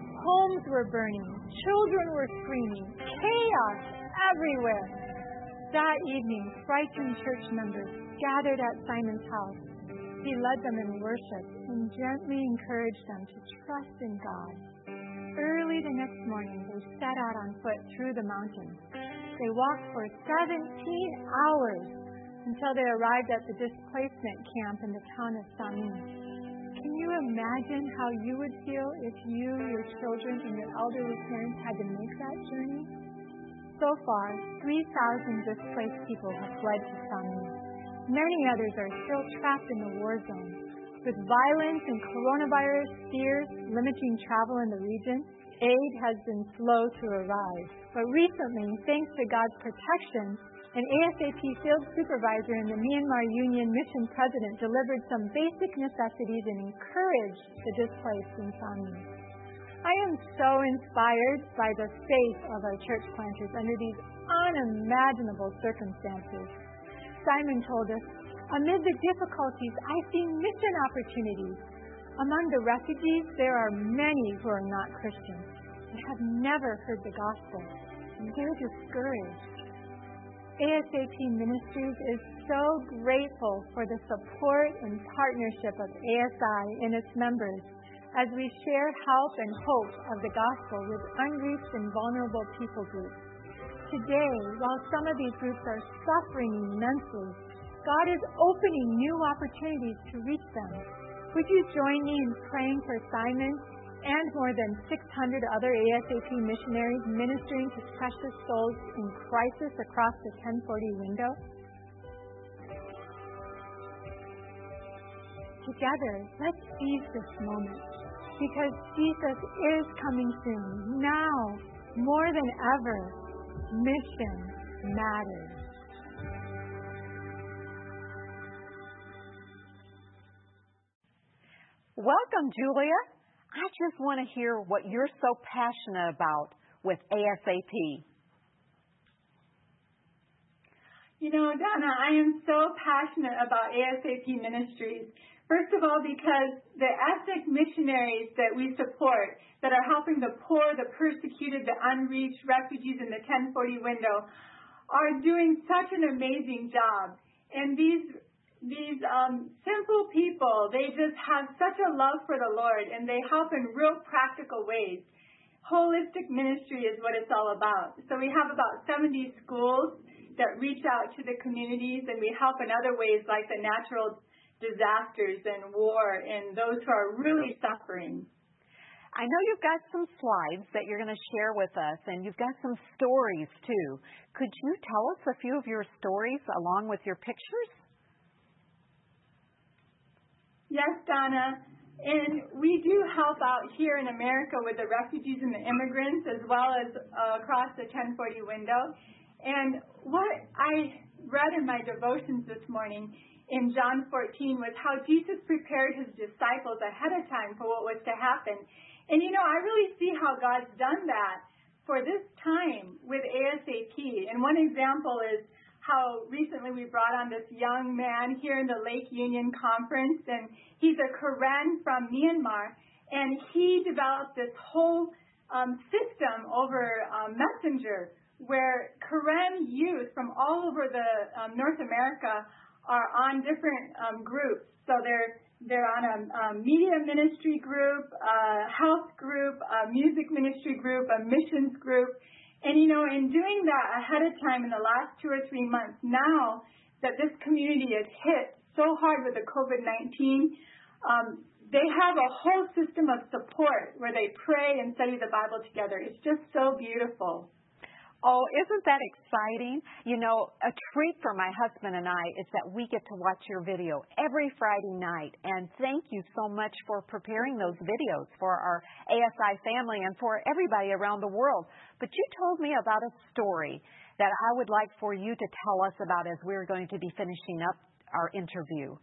Homes were burning. Children were screaming. Chaos everywhere. That evening, frightened church members gathered at Simon's house. He led them in worship and gently encouraged them to trust in God. Early the next morning, they set out on foot through the mountains. They walked for seventeen hours until they arrived at the displacement camp in the town of Samin. Can you imagine how you would feel if you, your children, and your elderly parents had to make that journey? So far, three thousand displaced people have fled to Samin. Many others are still trapped in the war zone. With violence and coronavirus fears limiting travel in the region, aid has been slow to arrive. But recently, thanks to God's protection, an A S A P field supervisor and the Myanmar Union mission president delivered some basic necessities and encouraged the displaced in Samin. I am so inspired by the faith of our church planters under these unimaginable circumstances. Simon told us, amid the difficulties, I see mission opportunities. Among the refugees, there are many who are not Christians and have never heard the gospel, and they're discouraged. A S A P Ministries is so grateful for the support and partnership of A S I and its members as we share help and hope of the gospel with unreached and vulnerable people groups. Today, while some of these groups are suffering immensely, God is opening new opportunities to reach them. Would you join me in praying for Simon and more than six hundred other A S A P missionaries ministering to precious souls in crisis across the ten forty window? Together, let's seize this moment, because Jesus is coming soon. Now, more than ever, mission matters. Welcome, Julia. I just want to hear what you're so passionate about with A S A P. You know, Donna, I am so passionate about A S A P Ministries. First of all, because the ethnic missionaries that we support that are helping the poor, the persecuted, the unreached, refugees in the ten forty window are doing such an amazing job. And these These um, simple people, they just have such a love for the Lord, and they help in real practical ways. Holistic ministry is what it's all about. So we have about seventy schools that reach out to the communities, and we help in other ways like the natural disasters and war and those who are really suffering. I know you've got some slides that you're going to share with us, and you've got some stories too. Could you tell us a few of your stories along with your pictures? Yes, Donna, and we do help out here in America with the refugees and the immigrants as well as uh, across the ten forty window. And what I read in my devotions this morning in John fourteen was how Jesus prepared his disciples ahead of time for what was to happen. And, you know, I really see how God's done that for this time with A S A P. And one example is how recently we brought on this young man here in the Lake Union Conference, and he's a Karen from Myanmar, and he developed this whole um, system over um, Messenger where Karen youth from all over the um, North America are on different um, groups. So they're they're on a, a media ministry group, a health group, a music ministry group, a missions group. And, you know, in doing that ahead of time in the last two or three months, now that this community is hit so hard with the COVID nineteen, um, they have a whole system of support where they pray and study the Bible together. It's just so beautiful. Oh, isn't that exciting? You know, a treat for my husband and I is that we get to watch your video every Friday night. And thank you so much for preparing those videos for our A S I family and for everybody around the world. But you told me about a story that I would like for you to tell us about as we're going to be finishing up our interview.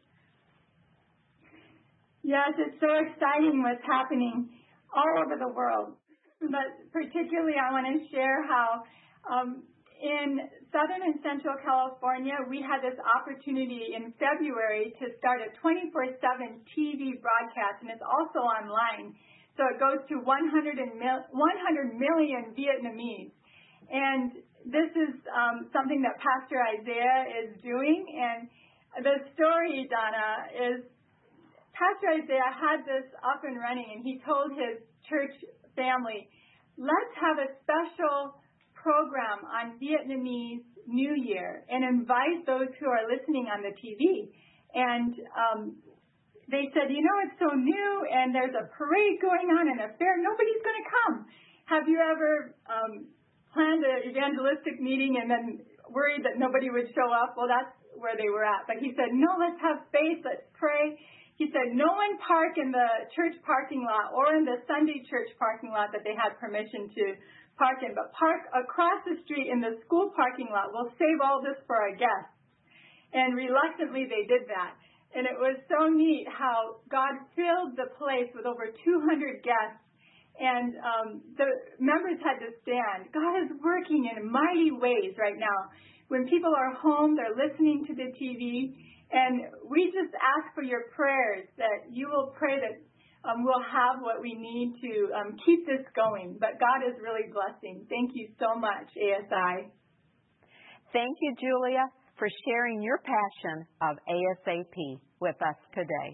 Yes, it's so exciting what's happening all over the world. But particularly I want to share how Um, in Southern and Central California, we had this opportunity in February to start a twenty-four seven T V broadcast, and it's also online. So it goes to one hundred million Vietnamese. And this is um, something that Pastor Isaiah is doing. And the story, Donna, is Pastor Isaiah had this up and running, and he told his church family, let's have a special program on Vietnamese New Year and invite those who are listening on the T V. And um, they said, you know, it's so new, and there's a parade going on and a fair. Nobody's going to come. Have you ever um, planned an evangelistic meeting and then worried that nobody would show up? Well, that's where they were at. But he said, no, let's have faith. Let's pray. He said, no one park in the church parking lot or in the Sunday church parking lot that they had permission to park in, but park across the street in the school parking lot. We'll save all this for our guests. And reluctantly, they did that. And it was so neat how God filled the place with over two hundred guests. And um, the members had to stand. God is working in mighty ways right now. When people are home, they're listening to the T V. And we just ask for your prayers that you will pray that um, we'll have what we need to um, keep this going. But God is really blessing. Thank you so much, A S I. Thank you, Julia, for sharing your passion of A S A P with us today.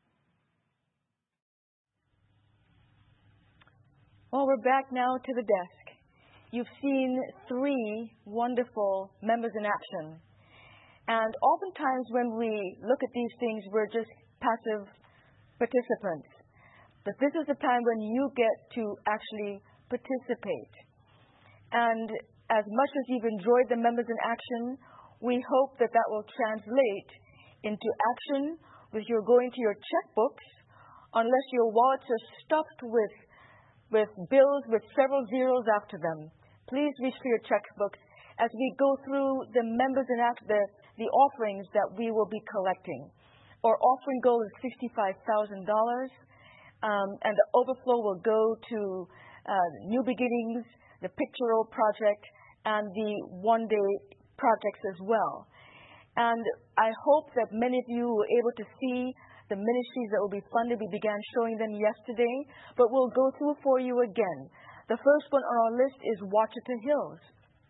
Well, we're back now to the desk. You've seen three wonderful members in action. And oftentimes when we look at these things, we're just passive participants. But this is the time when you get to actually participate. And as much as you've enjoyed the members in action, we hope that that will translate into action with your going to your checkbooks, unless your wallets are stuffed with, with bills with several zeros after them. Please reach for your checkbooks as we go through the members in action, the the offerings that we will be collecting. Our offering goal is sixty-five thousand dollars, um, and the overflow will go to uh, New Beginnings, the Pictorial Project, and the One Day projects as well. And I hope that many of you were able to see the ministries that will be funded. We began showing them yesterday, but we'll go through for you again. The first one on our list is Wachita Hills.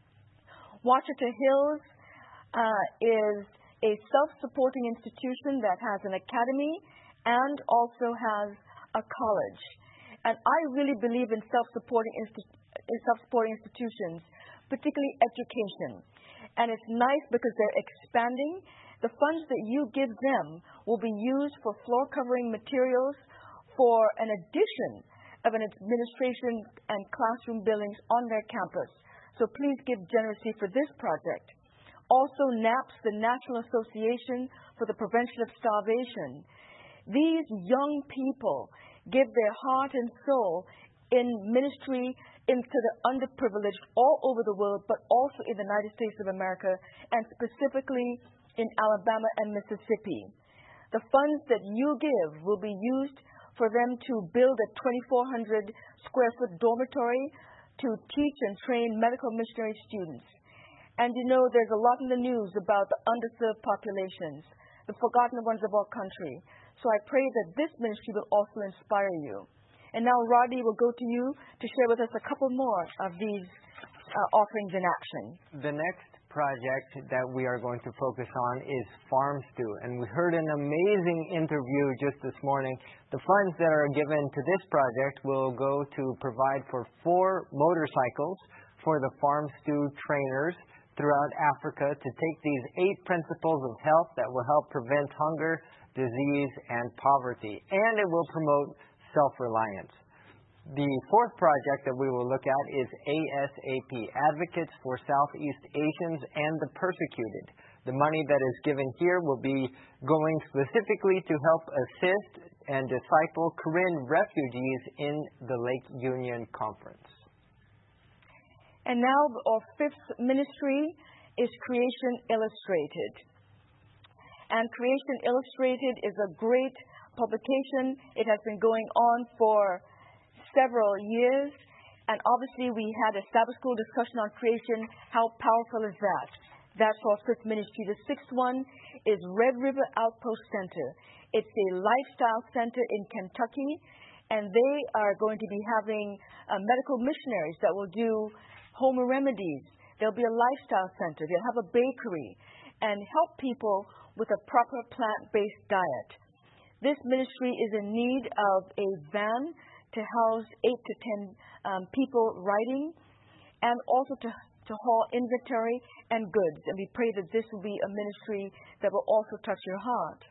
Wachita Hills Uh, is a self-supporting institution that has an academy and also has a college. And I really believe in self-supporting, insti- in self-supporting institutions, particularly education. And it's nice because they're expanding. The funds that you give them will be used for floor covering materials, for an addition of an administration and classroom buildings on their campus. So please give generously for this project. Also, NAPS, the National Association for the Prevention of Starvation. These young people give their heart and soul in ministry into the underprivileged all over the world, but also in the United States of America, and specifically in Alabama and Mississippi. The funds that you give will be used for them to build a twenty-four hundred square foot dormitory to teach and train medical missionary students. And you know, there's a lot in the news about the underserved populations, the forgotten ones of our country. So I pray that this ministry will also inspire you. And now Rodney will go to you to share with us a couple more of these uh, offerings in action. The next project that we are going to focus on is Farm Stew. And we heard an amazing interview just this morning. The funds that are given to this project will go to provide for four motorcycles for the Farm Stew trainers throughout Africa to take these eight principles of health that will help prevent hunger, disease, and poverty. And it will promote self-reliance. The fourth project that we will look at is A S A P, Advocates for Southeast Asians and the Persecuted. The money that is given here will be going specifically to help assist and disciple Korean refugees in the Lake Union Conference. And now our fifth ministry is Creation Illustrated. And Creation Illustrated is a great publication. It has been going on for several years. And obviously we had a Sabbath school discussion on creation. How powerful is that? That's our fifth ministry. The sixth one is Red River Outpost Center. It's a lifestyle center in Kentucky. And they are going to be having uh, medical missionaries that will do home remedies. There'll be a lifestyle center. They'll have a bakery and help people with a proper plant-based diet. This ministry is in need of a van to house eight to ten um, people riding, and also to, to haul inventory and goods. And we pray that this will be a ministry that will also touch your heart.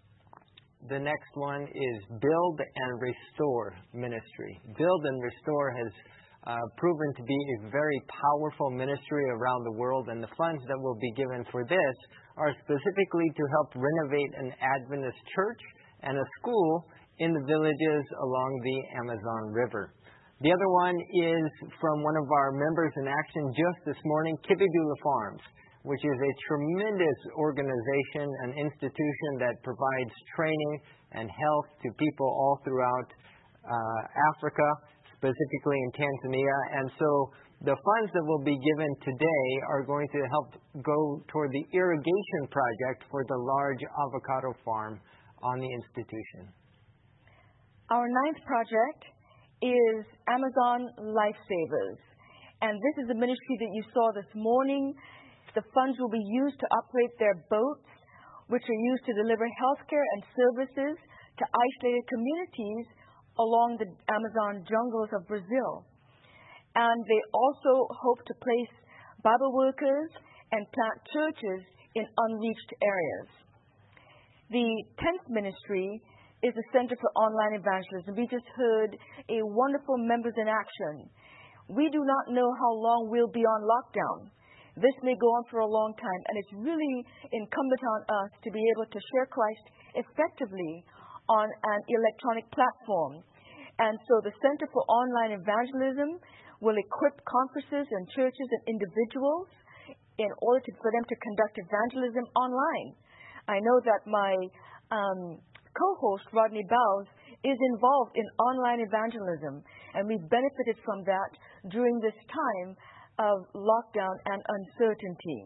The next one is Build and Restore Ministry. Build and Restore has uh, proven to be a very powerful ministry around the world, and the funds that will be given for this are specifically to help renovate an Adventist church and a school in the villages along the Amazon River. The other one is from one of our members in action just this morning, Kibidula Farms, which is a tremendous organization, an institution that provides training and health to people all throughout uh, Africa, specifically in Tanzania. And so the funds that will be given today are going to help go toward the irrigation project for the large avocado farm on the institution. Our ninth project is Amazon Lifesavers. And this is the ministry that you saw this morning. The funds will be used to operate their boats, which are used to deliver healthcare and services to isolated communities along the Amazon jungles of Brazil. And they also hope to place Bible workers and plant churches in unreached areas. The tenth ministry is the Center for Online Evangelism. We just heard a wonderful Members in Action. We do not know how long we'll be on lockdown. This may go on for a long time, and it's really incumbent on us to be able to share Christ effectively on an electronic platform. And so the Center for Online Evangelism will equip conferences and churches and individuals in order to, for them to conduct evangelism online. I know that my um, co-host, Rodney Bowes, is involved in online evangelism, and we've benefited from that during this time of lockdown and uncertainty.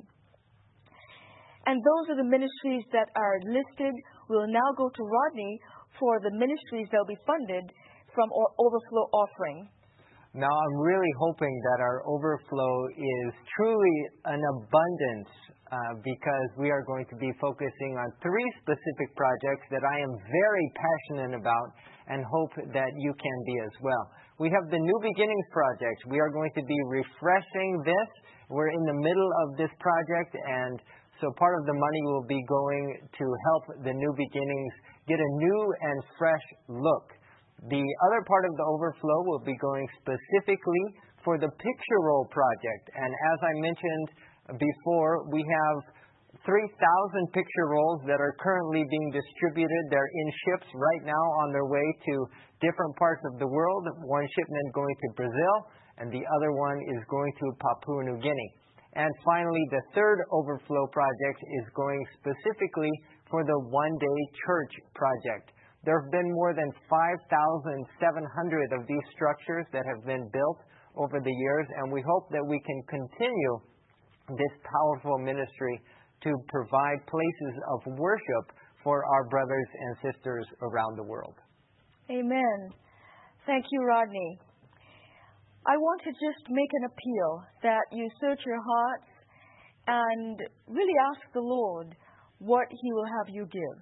And those are the ministries that are listed. We'll now go to Rodney for the ministries that will be funded from our overflow offering. Now, I'm really hoping that our overflow is truly an abundance uh, because we are going to be focusing on three specific projects that I am very passionate about and hope that you can be as well. We have the New Beginnings Project. We are going to be refreshing this. We're in the middle of this project, and so part of the money will be going to help the New Beginnings get a new and fresh look. The other part of the overflow will be going specifically for the Picture Roll Project. And as I mentioned before, we have three thousand picture rolls that are currently being distributed. They're in ships right now on their way to different parts of the world. One shipment going to Brazil, and the other one is going to Papua New Guinea. And finally, the third overflow project is going specifically for the One Day Church Project. There have been more than five thousand seven hundred of these structures that have been built over the years, and we hope that we can continue this powerful ministry to provide places of worship for our brothers and sisters around the world. Amen. Thank you, Rodney. I want to just make an appeal that you search your hearts and really ask the Lord what He will have you give.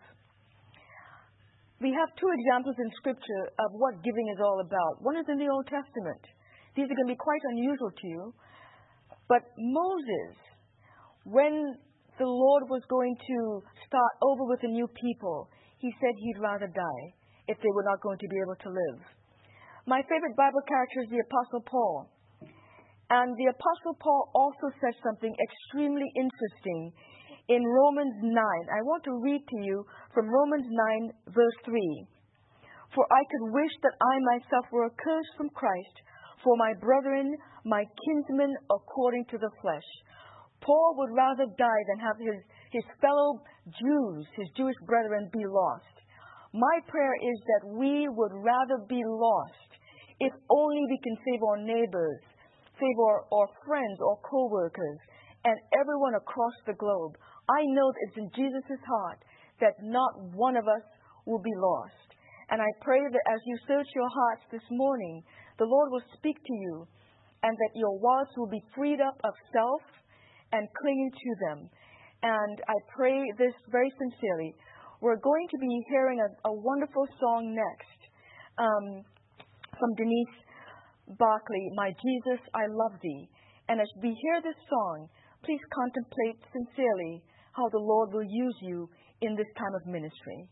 We have two examples in Scripture of what giving is all about. One is in the Old Testament. These are going to be quite unusual to you. But Moses, when the Lord was going to start over with a new people, he said he'd rather die if they were not going to be able to live. My favorite Bible character is the Apostle Paul. And the Apostle Paul also said something extremely interesting in Romans nine. I want to read to you from Romans nine, verse three. For I could wish that I myself were accursed from Christ for my brethren, my kinsmen according to the flesh. Paul would rather die than have his, his fellow Jews, his Jewish brethren, be lost. My prayer is that we would rather be lost if only we can save our neighbors, save our, our friends or co-workers, and everyone across the globe. I know that it's in Jesus' heart that not one of us will be lost. And I pray that as you search your hearts this morning, the Lord will speak to you and that your wallets will be freed up of self and clinging to them. And I pray this very sincerely. We're going to be hearing a, a wonderful song next um, from Denise Barclay, My Jesus, I Love Thee. And as we hear this song, please contemplate sincerely how the Lord will use you in this time of ministry.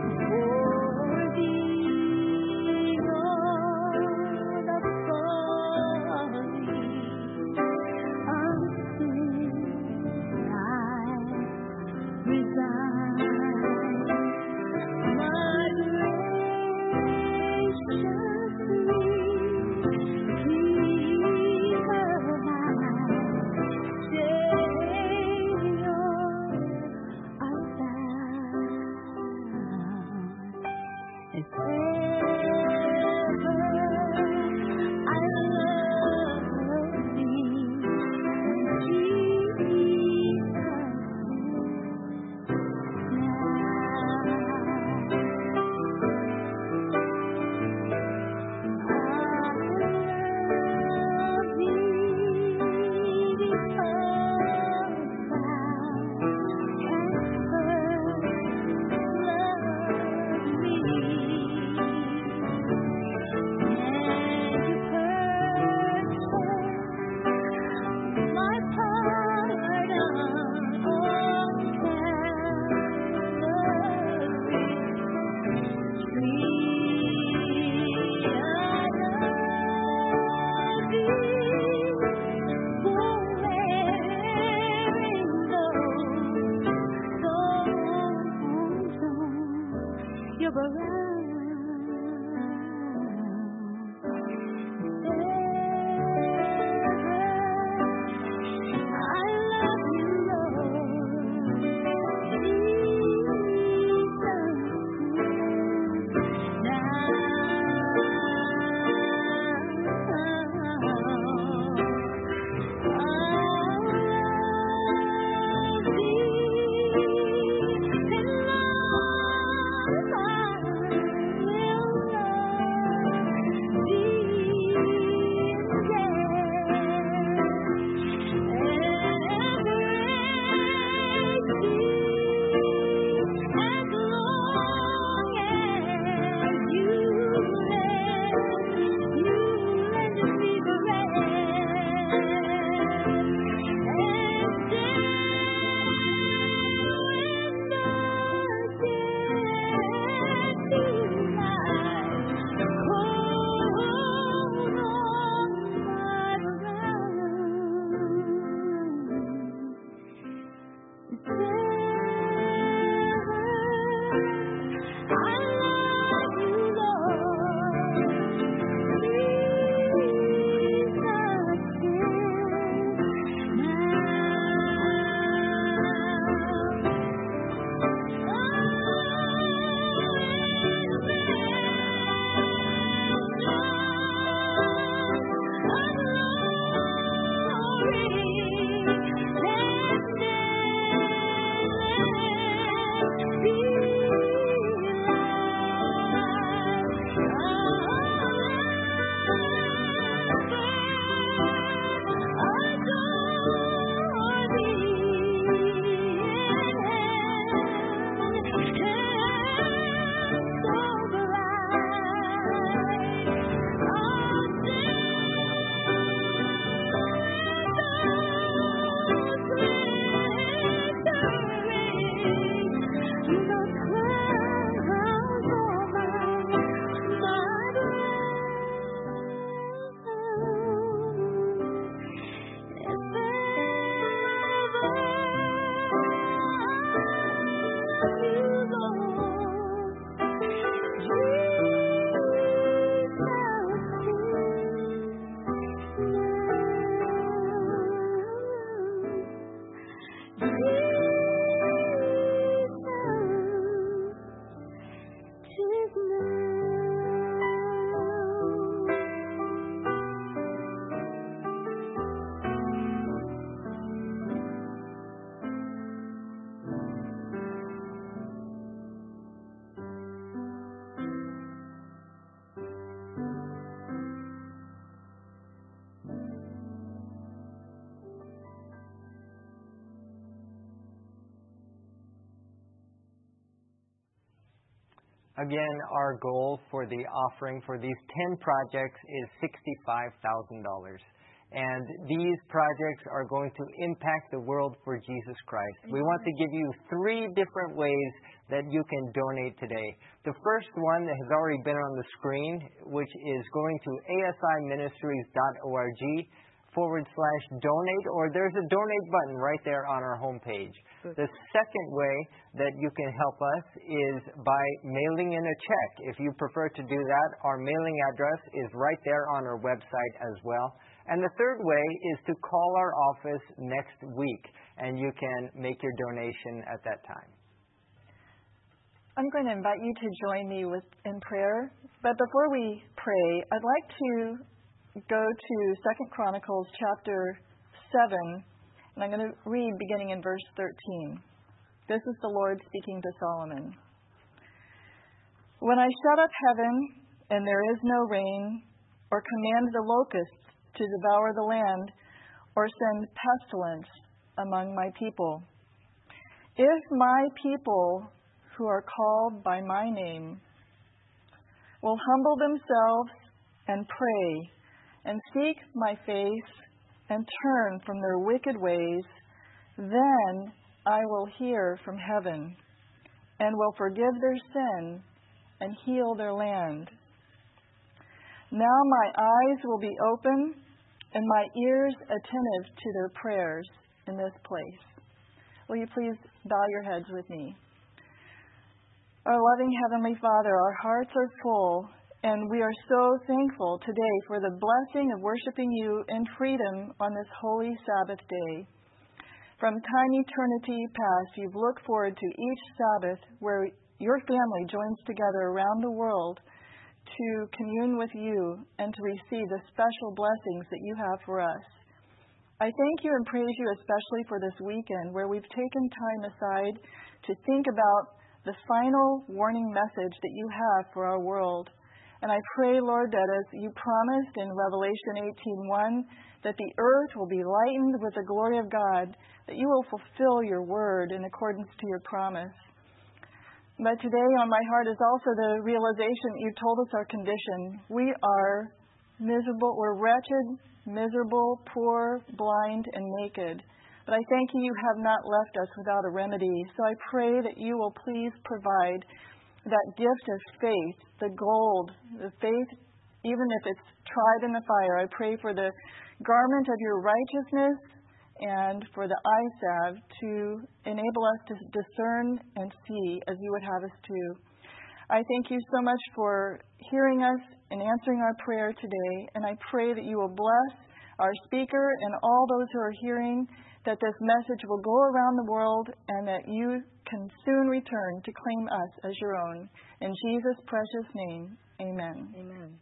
For thee, Lord, the Again, our goal for the offering for these ten projects is sixty-five thousand dollars. And these projects are going to impact the world for Jesus Christ. We want to give you three different ways that you can donate today. The first one has already been on the screen, which is going to asiministries.org forward slash donate, or there's a donate button right there on our homepage. The second way that you can help us is by mailing in a check. If you prefer to do that, our mailing address is right there on our website as well. And the third way is to call our office next week, and you can make your donation at that time. I'm going to invite you to join me with, in prayer. But before we pray, I'd like to go to Second Chronicles chapter seven, and I'm going to read beginning in verse thirteen. This is the Lord speaking to Solomon. When I shut up heaven, and there is no rain, or command the locusts to devour the land, or send pestilence among my people. If my people, who are called by my name, will humble themselves and pray, and seek my face, and turn from their wicked ways, then I will hear from heaven, and will forgive their sin, and heal their land. Now my eyes will be open, and my ears attentive to their prayers in this place. Will you please bow your heads with me? Our loving Heavenly Father, our hearts are full, and we are so thankful today for the blessing of worshiping you in freedom on this holy Sabbath day. From time eternity past, you've looked forward to each Sabbath where your family joins together around the world to commune with you and to receive the special blessings that you have for us. I thank you and praise you especially for this weekend where we've taken time aside to think about the final warning message that you have for our world. And I pray, Lord, that as you promised in Revelation eighteen one, that the earth will be lightened with the glory of God, that you will fulfill your word in accordance to your promise. But today on my heart is also the realization that you told us our condition. We are miserable, we're wretched, miserable, poor, blind, and naked. But I thank you, you have not left us without a remedy. So I pray that you will please provide that gift of faith, the gold, the faith, even if it's tried in the fire. I pray for the garment of your righteousness and for the eye salve to enable us to discern and see as you would have us to. I thank you so much for hearing us and answering our prayer today, and I pray that you will bless our speaker and all those who are hearing, that this message will go around the world and that you can soon return to claim us as your own. In Jesus' precious name, amen. Amen.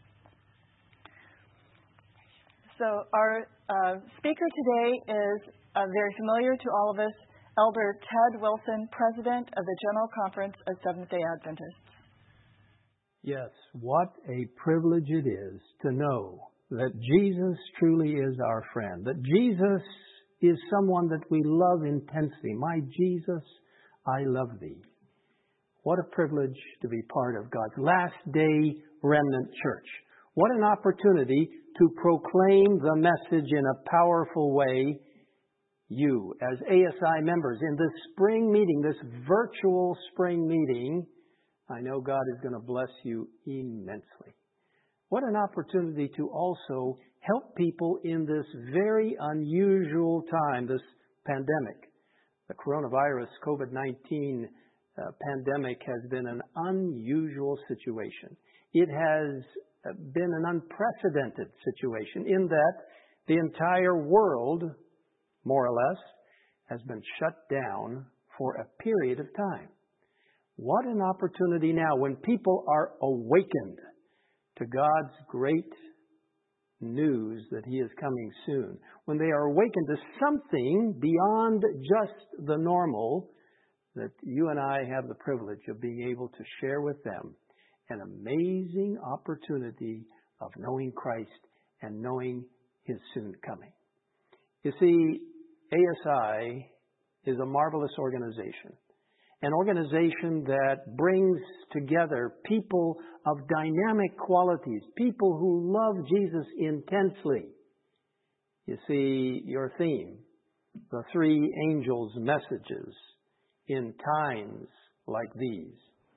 So our uh, speaker today is uh, very familiar to all of us, Elder Ted Wilson, President of the General Conference of Seventh-day Adventists. Yes, what a privilege it is to know that Jesus truly is our friend, that Jesus is someone that we love intensely. My Jesus, I love thee. What a privilege to be part of God's last day remnant church. What an opportunity to proclaim the message in a powerful way. You, as A S I members, in this spring meeting, this virtual spring meeting, I know God is going to bless you immensely. What an opportunity to also help people in this very unusual time, this pandemic. The coronavirus, COVID nineteen uh, pandemic has been an unusual situation. It has been an unprecedented situation in that the entire world, more or less, has been shut down for a period of time. What an opportunity now when people are awakened to God's great news that He is coming soon. When they are awakened to something beyond just the normal, that you and I have the privilege of being able to share with them an amazing opportunity of knowing Christ and knowing His soon coming. You see, A S I is a marvelous organization. an organization that brings together people of dynamic qualities, people who love Jesus intensely. You see, your theme, the three angels' messages in times like these,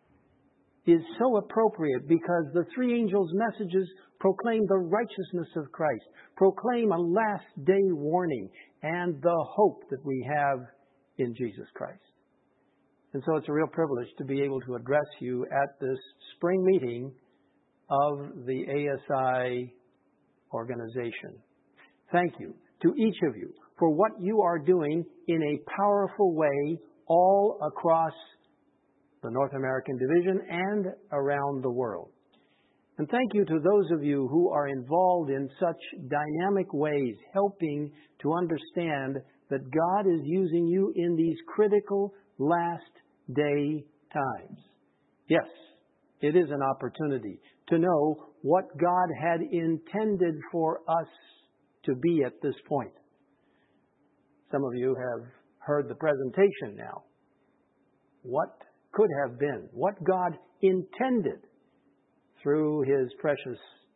is so appropriate because the three angels' messages proclaim the righteousness of Christ, proclaim a last day warning, and the hope that we have in Jesus Christ. And so it's a real privilege to be able to address you at this spring meeting of the A S I organization. Thank you to each of you for what you are doing in a powerful way all across the North American division and around the world. And thank you to those of you who are involved in such dynamic ways, helping to understand that God is using you in these critical last day times. Yes, it is an opportunity to know what God had intended for us to be at this point. Some of you have heard the presentation now. What could have been, what God intended through His precious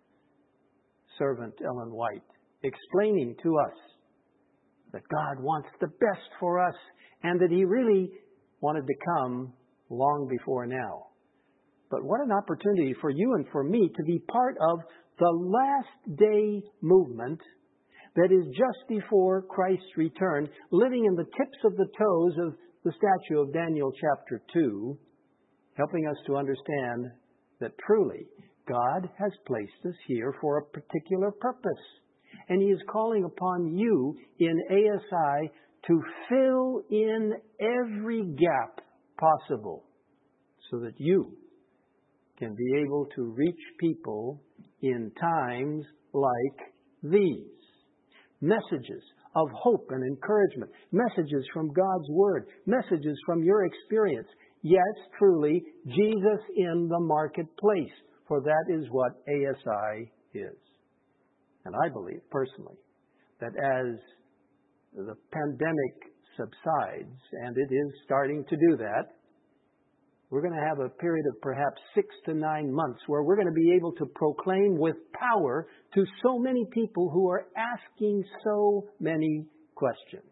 servant Ellen White, explaining to us that God wants the best for us and that He really wanted to come long before now. But what an opportunity for you and for me to be part of the last day movement that is just before Christ's return, living in the tips of the toes of the statue of Daniel chapter two, helping us to understand that truly God has placed us here for a particular purpose. And He is calling upon you in A S I to fill in every gap possible so that you can be able to reach people in times like these. Messages of hope and encouragement, messages from God's Word, messages from your experience. Yes, truly, Jesus in the marketplace, for that is what A S I is. And I believe personally that as the pandemic subsides, and it is starting to do that, we're going to have a period of perhaps six to nine months where we're going to be able to proclaim with power to so many people who are asking so many questions.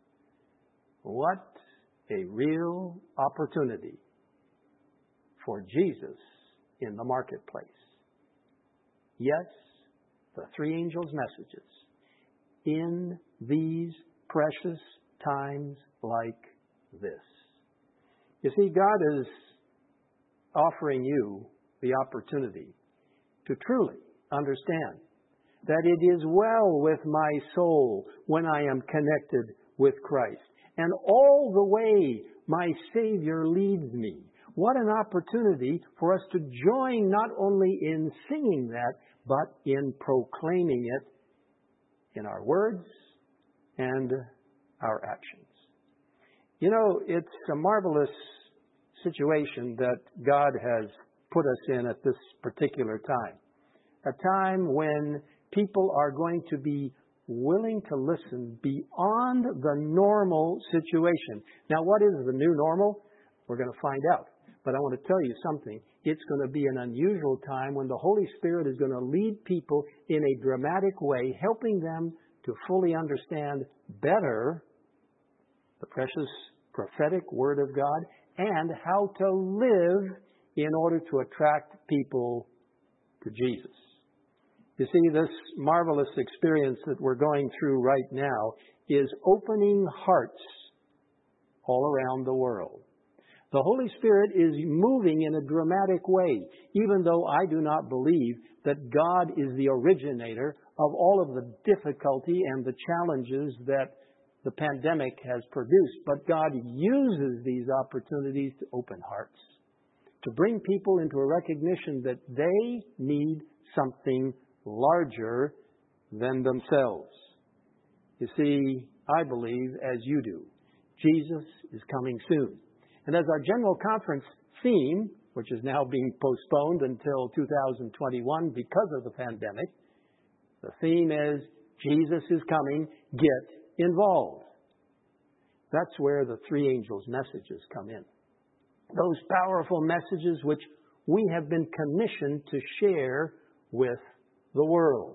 What a real opportunity for Jesus in the marketplace. Yes, the three angels' messages in these precious times like this. You see, God is offering you the opportunity to truly understand that it is well with my soul when I am connected with Christ, and all the way my Savior leads me. What an opportunity for us to join not only in singing that, but in proclaiming it in our words and our actions. You know, it's a marvelous situation that God has put us in at this particular time. A time when people are going to be willing to listen beyond the normal situation. Now, what is the new normal? We're going to find out. But I want to tell you something. It's going to be an unusual time when the Holy Spirit is going to lead people in a dramatic way, helping them to fully understand better the precious prophetic Word of God and how to live in order to attract people to Jesus. You see, this marvelous experience that we're going through right now is opening hearts all around the world. The Holy Spirit is moving in a dramatic way, even though I do not believe that God is the originator of all of the difficulty and the challenges that the pandemic has produced. But God uses these opportunities to open hearts, to bring people into a recognition that they need something larger than themselves. You see, I believe, as you do, Jesus is coming soon. And as our General Conference theme, which is now being postponed until two thousand twenty-one because of the pandemic, the theme is, Jesus is coming, get involved. That's where the three angels' messages come in. those powerful messages which we have been commissioned to share with the world.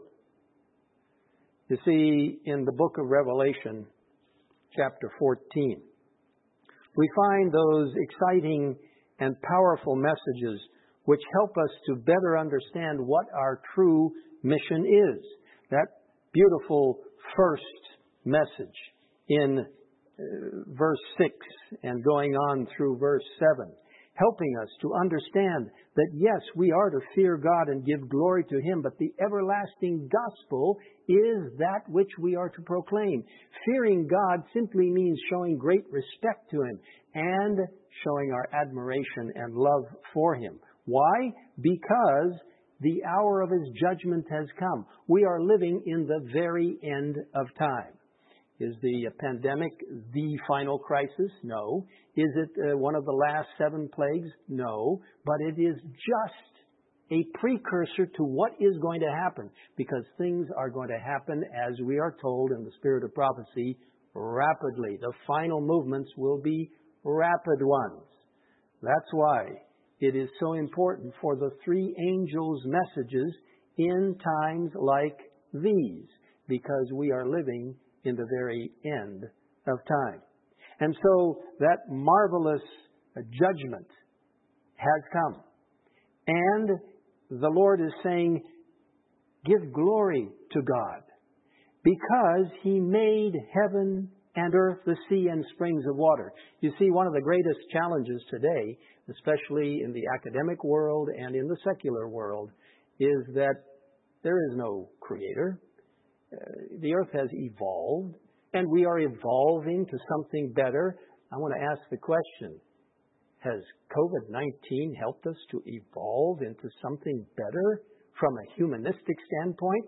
You see, in the book of Revelation, chapter fourteen, we find those exciting and powerful messages which help us to better understand what our true mission is. That beautiful first message in uh, verse six and going on through verse seven, helping us to understand that yes, we are to fear God and give glory to Him, but the everlasting gospel is that which we are to proclaim. Fearing God simply means showing great respect to Him and showing our admiration and love for Him. Why? Because the hour of His judgment has come. We are living in the very end of time. Is the pandemic the final crisis? No. Is it uh, one of the last seven plagues? No. But it is just a precursor to what is going to happen, because things are going to happen, as we are told in the spirit of prophecy, rapidly. The final movements will be rapid ones. That's why it is so important for the three angels' messages in times like these, because we are living in the very end of time. And so that marvelous judgment has come. And the Lord is saying, give glory to God, because He made heaven and earth, the sea, and springs of water. You see, one of the greatest challenges today, especially in the academic world and in the secular world, is that there is no creator. Uh, the earth has evolved, and we are evolving to something better. I want to ask the question, has covid nineteen helped us to evolve into something better from a humanistic standpoint?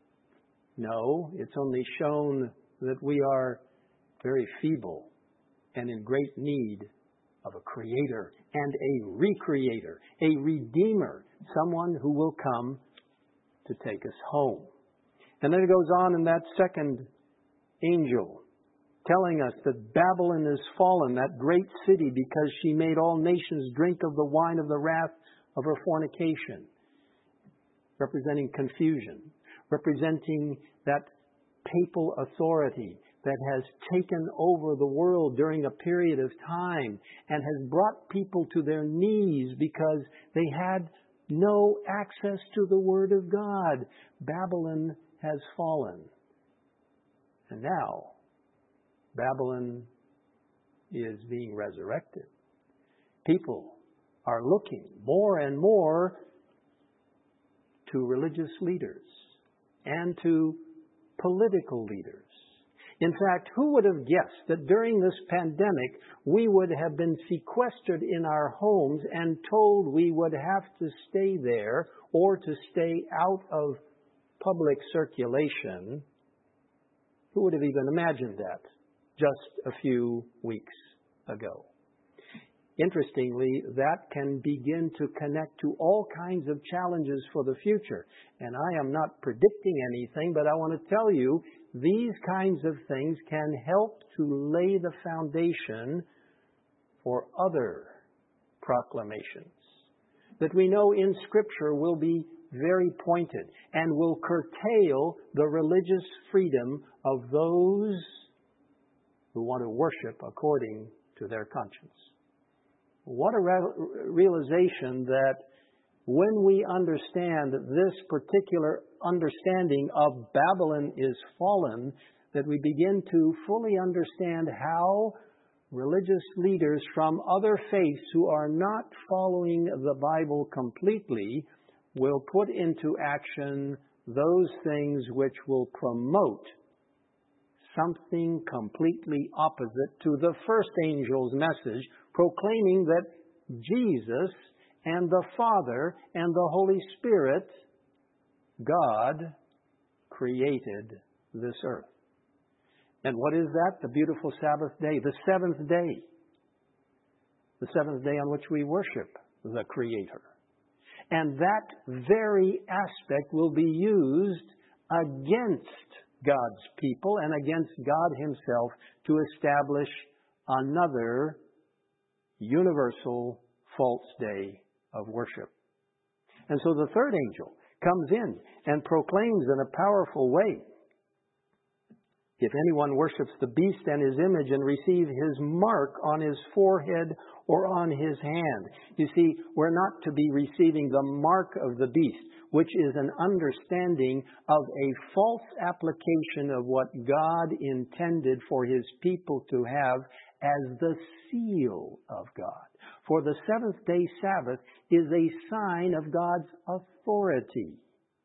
No, it's only shown that we are very feeble and in great need of a creator and a recreator, a redeemer, someone who will come to take us home. And then it goes on in that second angel, telling us that Babylon is fallen, that great city, because she made all nations drink of the wine of the wrath of her fornication, representing confusion, representing that papal authority that has taken over the world during a period of time and has brought people to their knees because they had no access to the Word of God. Babylon has fallen. And now, Babylon is being resurrected. People are looking more and more to religious leaders and to political leaders. In fact, who would have guessed that during this pandemic we would have been sequestered in our homes and told we would have to stay there or to stay out of public circulation? Who would have even imagined that just a few weeks ago? Interestingly, that can begin to connect to all kinds of challenges for the future. And I am not predicting anything, but I want to tell you, these kinds of things can help to lay the foundation for other proclamations that we know in Scripture will be very pointed and will curtail the religious freedom of those who want to worship according to their conscience. What a re- realization that when we understand that this particular understanding of Babylon is fallen, that we begin to fully understand how religious leaders from other faiths who are not following the Bible completely will put into action those things which will promote something completely opposite to the first angel's message, proclaiming that Jesus and the Father and the Holy Spirit, God, created this earth. And what is that? The beautiful Sabbath day, the seventh day. The seventh day on which we worship the Creator. And that very aspect will be used against God's people and against God Himself to establish another universal false day of worship. And so the third angel comes in and proclaims in a powerful way, if anyone worships the beast and his image and receive his mark on his forehead or on his hand. You see, we're not to be receiving the mark of the beast, which is an understanding of a false application of what God intended for his people to have as the seal of God. For the seventh day Sabbath is a sign of God's authority.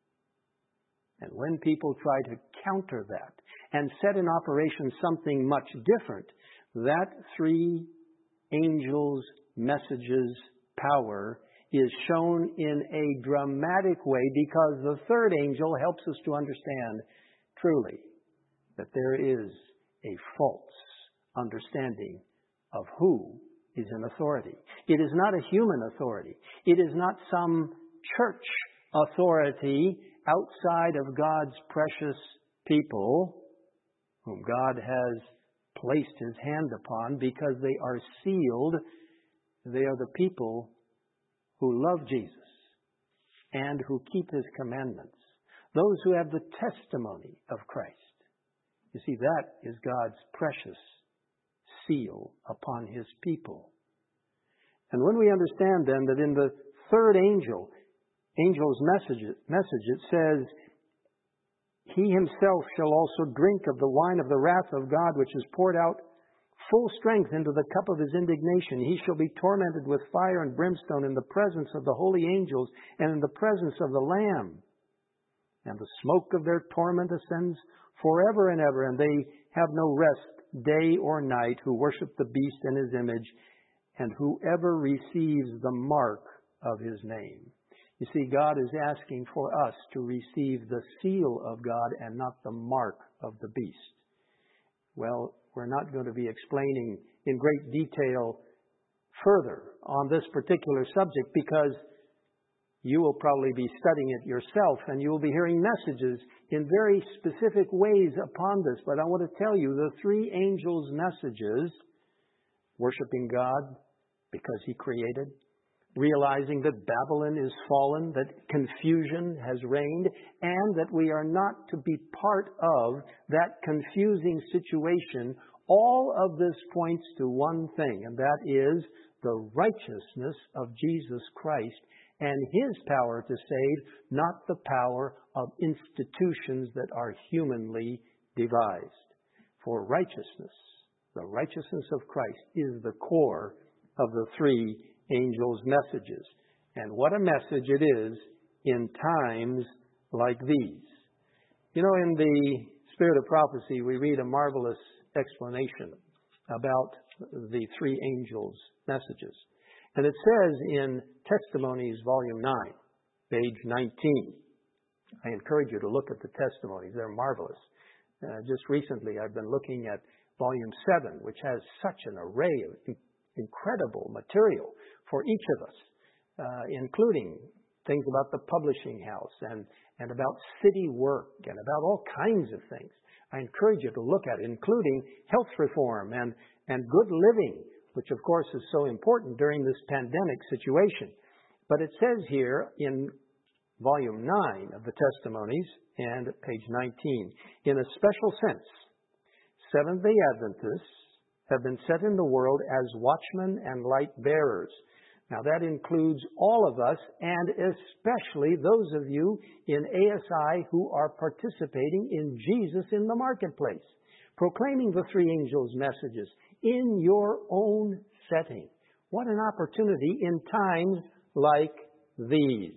And when people try to counter that and set in operation something much different, that three angels' messages power is shown in a dramatic way, because the third angel helps us to understand truly that there is a false understanding of who is in authority. It is not a human authority. It is not some church authority outside of God's precious people, whom God has placed his hand upon because they are sealed. They are the people who love Jesus and who keep his commandments. Those who have the testimony of Christ. You see, that is God's precious seal upon his people. And when we understand then that in the third angel, angel's message, message it says, he himself shall also drink of the wine of the wrath of God, which is poured out full strength into the cup of his indignation. He shall be tormented with fire and brimstone in the presence of the holy angels and in the presence of the Lamb. And the smoke of their torment ascends forever and ever, and they have no rest day or night who worship the beast and his image, and whoever receives the mark of his name. You see, God is asking for us to receive the seal of God and not the mark of the beast. Well, we're not going to be explaining in great detail further on this particular subject, because you will probably be studying it yourself and you will be hearing messages in very specific ways upon this. But I want to tell you the three angels' messages: worshiping God because he created, realizing that Babylon is fallen, that confusion has reigned, and that we are not to be part of that confusing situation. All of this points to one thing, and that is the righteousness of Jesus Christ and his power to save, not the power of institutions that are humanly devised. For righteousness, the righteousness of Christ, is the core of the three angels' messages. And what a message it is in times like these. You know, in the Spirit of Prophecy, we read a marvelous explanation about the three angels' messages. And it says in Testimonies, Volume nine, page nineteen. I encourage you to look at the testimonies. They're marvelous. Uh, just recently, I've been looking at Volume seven, which has such an array of in- incredible material for each of us, uh, including things about the publishing house and, and about city work and about all kinds of things. I encourage you to look at it, including health reform and, and good living, which of course is so important during this pandemic situation. But it says here in Volume nine of the Testimonies and page nineteen, in a special sense, Seventh-day Adventists have been set in the world as watchmen and light bearers. Now that includes all of us, and especially those of you in A S I who are participating in Jesus in the marketplace, proclaiming the three angels' messages in your own setting. What an opportunity in times like these.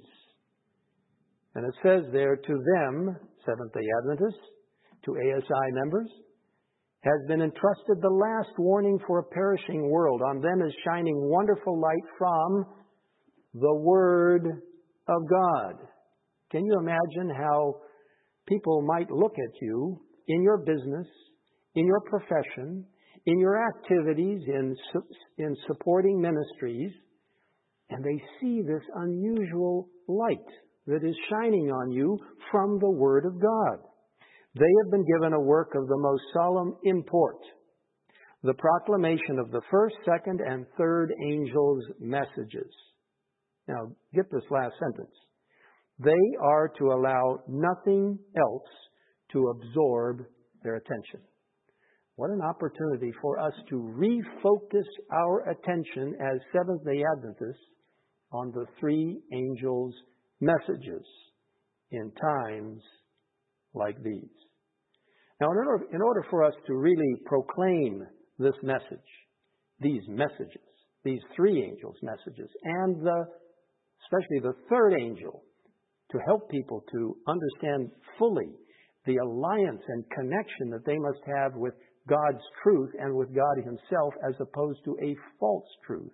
And it says there, to them, Seventh-day Adventists, to A S I members, has been entrusted the last warning for a perishing world. On them is shining wonderful light from the Word of God. Can you imagine how people might look at you in your business, in your profession, in your activities, in, in supporting ministries, and they see this unusual light that is shining on you from the Word of God? They have been given a work of the most solemn import. the proclamation of the first, second, and third angels' messages. Now, get this last sentence. They are to allow nothing else to absorb their attention. What an opportunity for us to refocus our attention as Seventh-day Adventists on the three angels' messages in times like these. Now, in order, in order for us to really proclaim this message, these messages, these three angels' messages, and the, especially the third angel, to help people to understand fully the alliance and connection that they must have with God's truth and with God Himself as opposed to a false truth.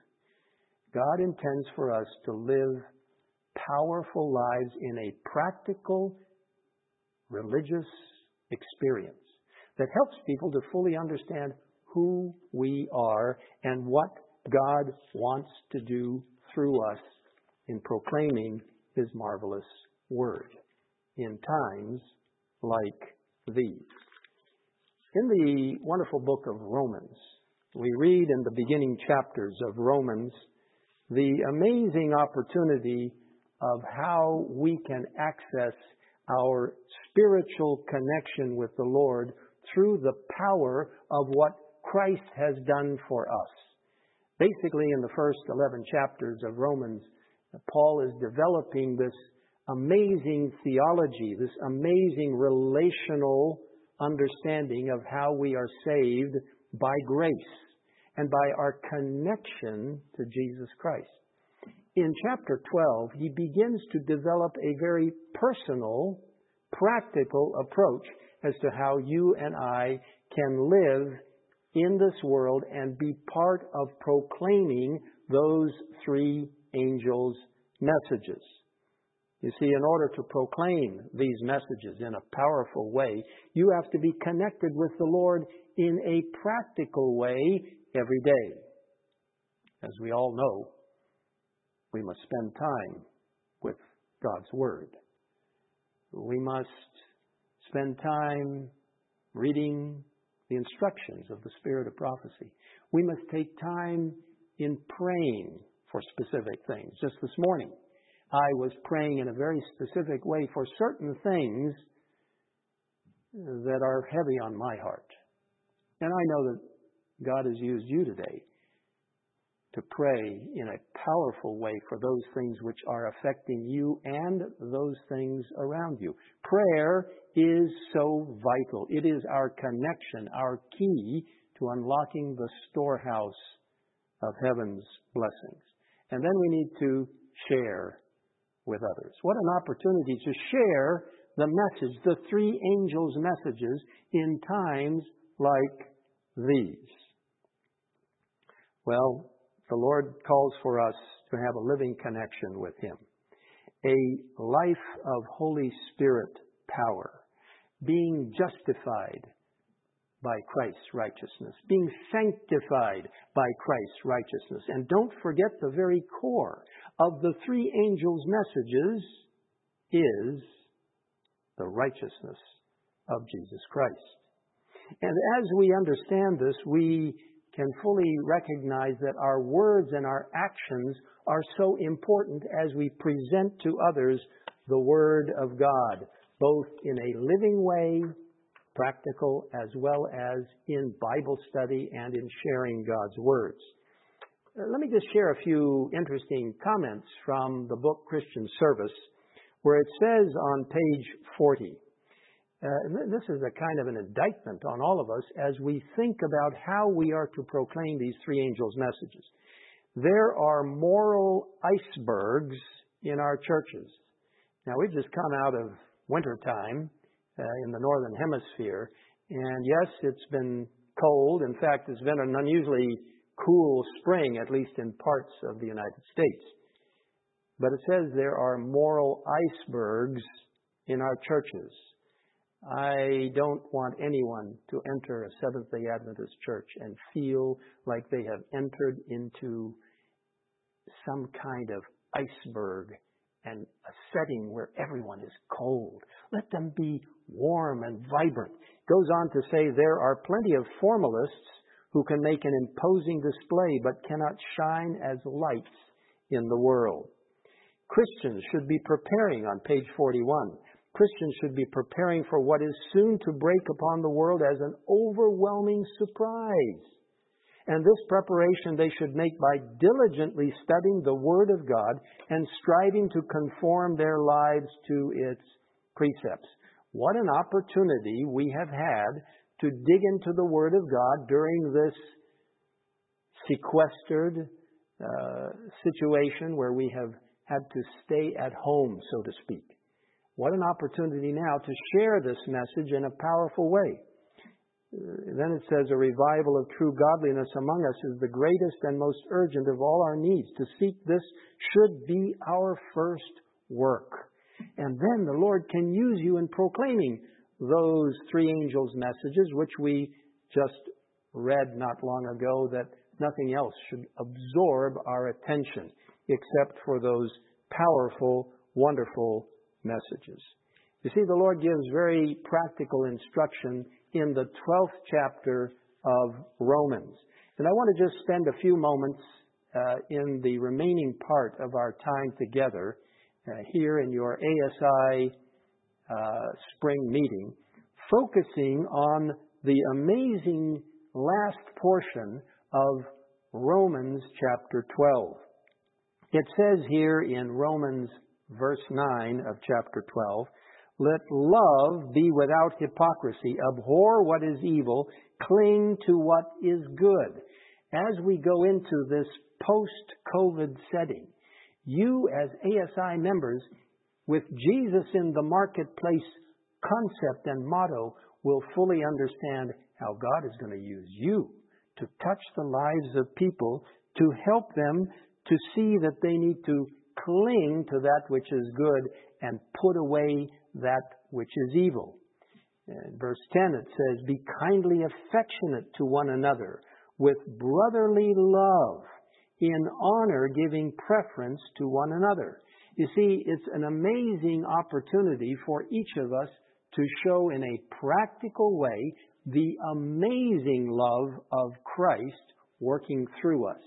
God intends for us to live powerful lives in a practical, religious experience that helps people to fully understand who we are and what God wants to do through us in proclaiming His marvelous Word in times like these. In the wonderful book of Romans, we read in the beginning chapters of Romans the amazing opportunity of how we can access our spiritual connection with the Lord through the power of what Christ has done for us. Basically, in the first eleven chapters of Romans, Paul is developing this amazing theology, this amazing relational understanding of how we are saved by grace and by our connection to Jesus Christ. In chapter twelve, he begins to develop a very personal, practical approach as to how you and I can live in this world and be part of proclaiming those three angels' messages. You see, in order to proclaim these messages in a powerful way, you have to be connected with the Lord in a practical way every day. As we all know, we must spend time with God's Word. We must spend time reading the instructions of the Spirit of prophecy. We must take time in praying for specific things. Just this morning, I was praying in a very specific way for certain things that are heavy on my heart. And I know that God has used you today to pray in a powerful way for those things which are affecting you and those things around you. Prayer is so vital. It is our connection, our key to unlocking the storehouse of heaven's blessings. And then we need to share with others. What an opportunity to share the message, the three angels' messages in times like these. Well, the Lord calls for us to have a living connection with Him, a life of Holy Spirit power, being justified by Christ's righteousness, being sanctified by Christ's righteousness. And don't forget the very core of the three angels' messages is the righteousness of Jesus Christ. And as we understand this, we can fully recognize that our words and our actions are so important as we present to others the Word of God, both in a living way, practical, as well as in Bible study and in sharing God's words. Let me just share a few interesting comments from the book Christian Service, where it says on page forty, uh, this is a kind of an indictment on all of us as we think about how we are to proclaim these three angels' messages. There are moral icebergs in our churches. Now, we've just come out of wintertime uh, in the northern hemisphere, and yes, it's been cold. In fact, it's been an unusually cool spring, at least in parts of the United States. But it says there are moral icebergs in our churches. I don't want anyone to enter a Seventh-day Adventist church and feel like they have entered into some kind of iceberg and a setting where everyone is cold. Let them be warm and vibrant. It goes on to say there are plenty of formalists who can make an imposing display but cannot shine as lights in the world. Christians should be preparing on page forty-one. Christians should be preparing for what is soon to break upon the world as an overwhelming surprise. And this preparation they should make by diligently studying the Word of God and striving to conform their lives to its precepts. What an opportunity we have had to dig into the Word of God during this sequestered uh, situation where we have had to stay at home, so to speak. What an opportunity now to share this message in a powerful way. Then it says, a revival of true godliness among us is the greatest and most urgent of all our needs. To seek this should be our first work. And then the Lord can use you in proclaiming those three angels' messages, which we just read not long ago, that nothing else should absorb our attention except for those powerful, wonderful messages. You see, the Lord gives very practical instruction in the twelfth chapter of Romans. And I want to just spend a few moments uh, in the remaining part of our time together uh, here in your A S I uh, spring meeting, focusing on the amazing last portion of Romans chapter twelve. It says here in Romans verse nine of chapter twelve, let love be without hypocrisy. Abhor what is evil. Cling to what is good. As we go into this post-COVID setting, you as A S I members, with Jesus in the marketplace concept and motto, will fully understand how God is going to use you to touch the lives of people, to help them to see that they need to cling to that which is good and put away that which is evil. In verse ten it says, be kindly affectionate to one another with brotherly love, in honor giving preference to one another. You see, it's an amazing opportunity for each of us to show in a practical way the amazing love of Christ working through us.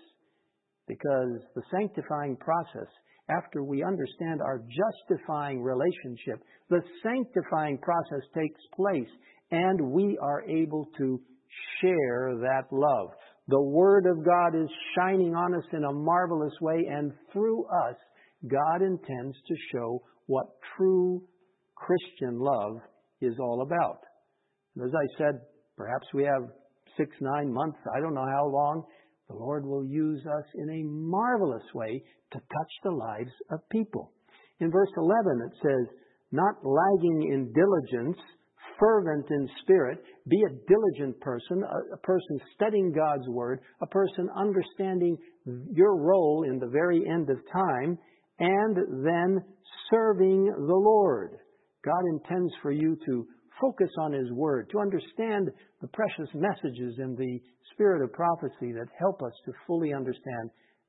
Because the sanctifying process, after we understand our justifying relationship, the sanctifying process takes place and we are able to share that love. The Word of God is shining on us in a marvelous way, and through us, God intends to show what true Christian love is all about. And as I said, perhaps we have six, nine months, I don't know how long, the Lord will use us in a marvelous way to touch the lives of people. In verse eleven it says, not lagging in diligence, fervent in spirit, be a diligent person, a, a person studying God's Word, a person understanding your role in the very end of time, and then serving the Lord. God intends for you to focus on His Word, to understand the precious messages in the spirit of prophecy that help us to fully understand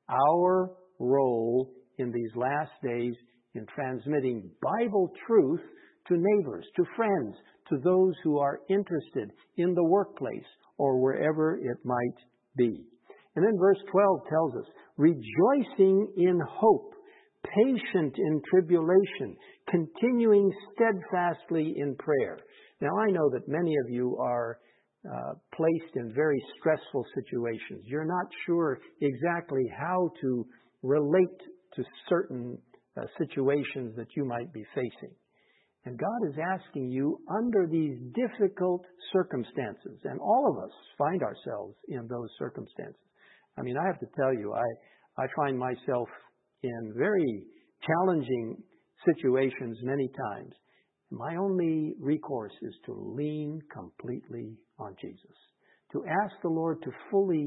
our role in these last days in transmitting Bible truth to neighbors, to friends, to those who are interested in the workplace or wherever it might be. And then verse twelve tells us, rejoicing in hope, patient in tribulation, continuing steadfastly in prayer. Now, I know that many of you are uh, placed in very stressful situations. You're not sure exactly how to relate to certain uh, situations that you might be facing. And God is asking you, under these difficult circumstances, and all of us find ourselves in those circumstances. I mean, I have to tell you, I, I find myself in very challenging situations many times. My only recourse is to lean completely on Jesus, to ask the Lord to fully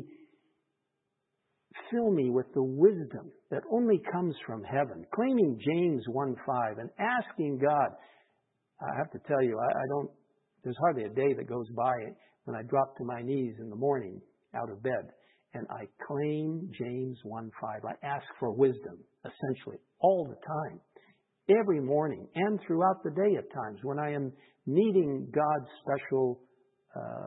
fill me with the wisdom that only comes from heaven, claiming James one five and asking God. I have to tell you, I, I don't, there's hardly a day that goes by when I drop to my knees in the morning out of bed and I claim James one five. I ask for wisdom, essentially, all the time. Every morning and throughout the day at times when I am needing God's special uh,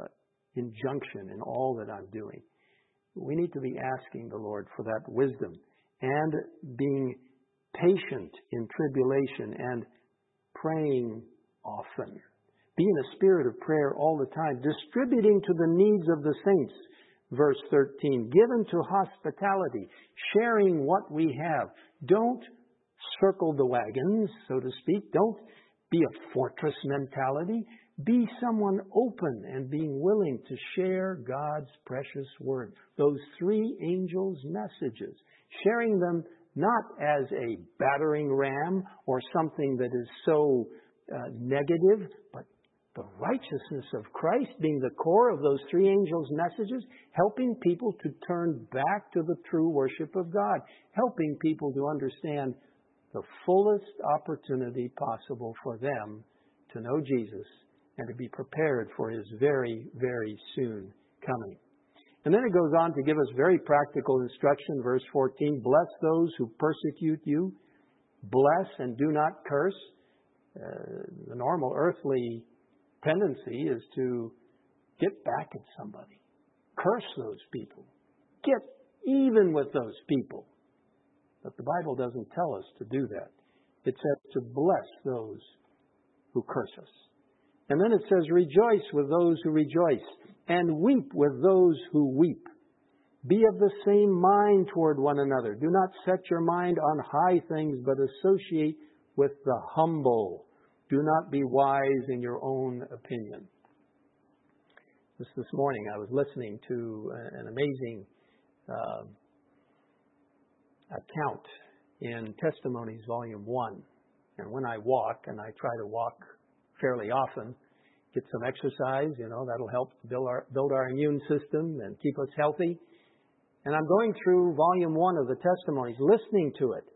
injunction in all that I'm doing. We need to be asking the Lord for that wisdom and being patient in tribulation and praying often. Be in a spirit of prayer all the time, distributing to the needs of the saints. Verse thirteen, given to hospitality, sharing what we have. Don't circle the wagons, so to speak. Don't be a fortress mentality. Be someone open and being willing to share God's precious word. Those three angels' messages. Sharing them not as a battering ram or something that is so uh, negative, but the righteousness of Christ being the core of those three angels' messages, helping people to turn back to the true worship of God, helping people to understand the fullest opportunity possible for them to know Jesus and to be prepared for His very, very soon coming. And then it goes on to give us very practical instruction. Verse fourteen, bless those who persecute you. Bless and do not curse. Uh, the normal earthly tendency is to get back at somebody. Curse those people. Get even with those people. But the Bible doesn't tell us to do that. It says to bless those who curse us. And then it says, rejoice with those who rejoice, and weep with those who weep. Be of the same mind toward one another. Do not set your mind on high things, but associate with the humble. Do not be wise in your own opinion. Just this morning, I was listening to an amazing uh, account in Testimonies, Volume one. And when I walk, and I try to walk fairly often, get some exercise, you know, that'll help build our, build our immune system and keep us healthy. And I'm going through volume one of the testimonies, listening to it.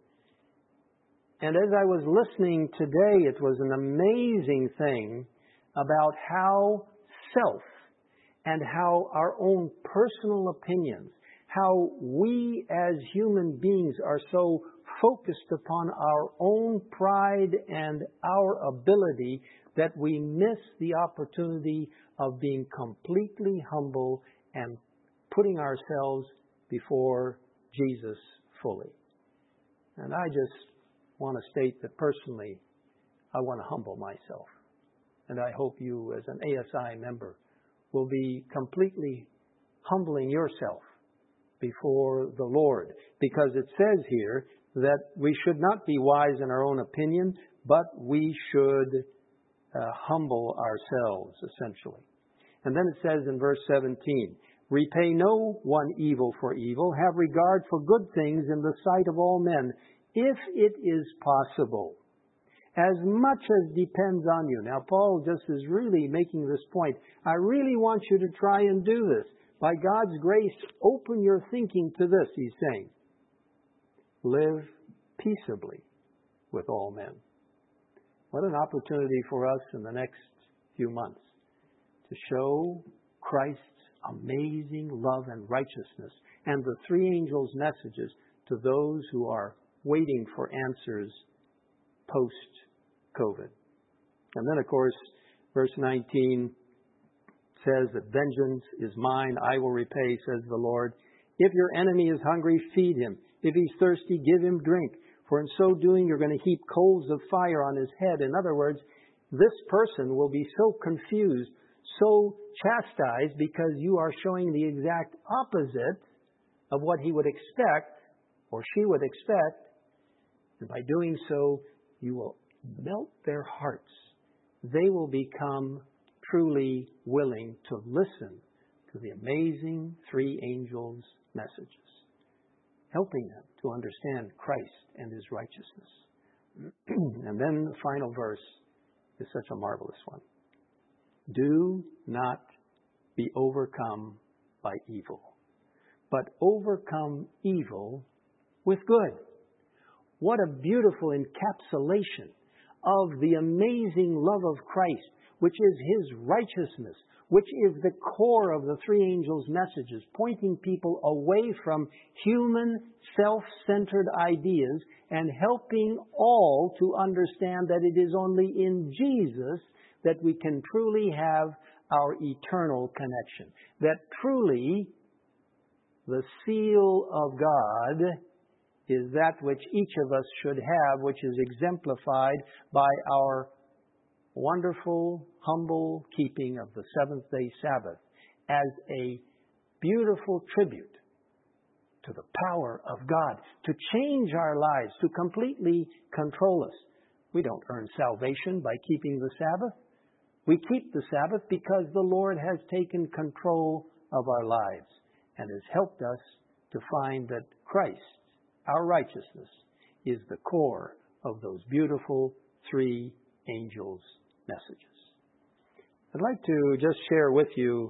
And as I was listening today, it was an amazing thing about how self and how our own personal opinions, how we as human beings are so focused upon our own pride and our ability that we miss the opportunity of being completely humble and putting ourselves before Jesus fully. And I just want to state that personally, I want to humble myself. And I hope you as an A S I member will be completely humbling yourself before the Lord. Because it says here that we should not be wise in our own opinion, but we should Uh, humble ourselves, essentially. And then it says in verse seventeen, repay no one evil for evil, have regard for good things in the sight of all men, if it is possible, as much as depends on you. Now, Paul just is really making this point. I really want you to try and do this. By God's grace, open your thinking to this, he's saying. Live peaceably with all men. What an opportunity for us in the next few months to show Christ's amazing love and righteousness and the three angels' messages to those who are waiting for answers post-COVID. And then, of course, verse nineteen says that vengeance is mine, I will repay, says the Lord. If your enemy is hungry, feed him. If he's thirsty, give him drink. For in so doing, you're going to heap coals of fire on his head. In other words, this person will be so confused, so chastised, because you are showing the exact opposite of what he would expect, or she would expect. And by doing so, you will melt their hearts. They will become truly willing to listen to the amazing three angels' messages, helping them to understand Christ and His righteousness. And then the final verse is such a marvelous one. Do not be overcome by evil, but overcome evil with good. What a beautiful encapsulation of the amazing love of Christ, which is His righteousness, which is the core of the three angels' messages, pointing people away from human, self-centered ideas and helping all to understand that it is only in Jesus that we can truly have our eternal connection. That truly the seal of God is that which each of us should have, which is exemplified by our wonderful, humble keeping of the seventh-day Sabbath as a beautiful tribute to the power of God to change our lives, to completely control us. We don't earn salvation by keeping the Sabbath. We keep the Sabbath because the Lord has taken control of our lives and has helped us to find that Christ, our righteousness, is the core of those beautiful three angels' messages. I'd like to just share with you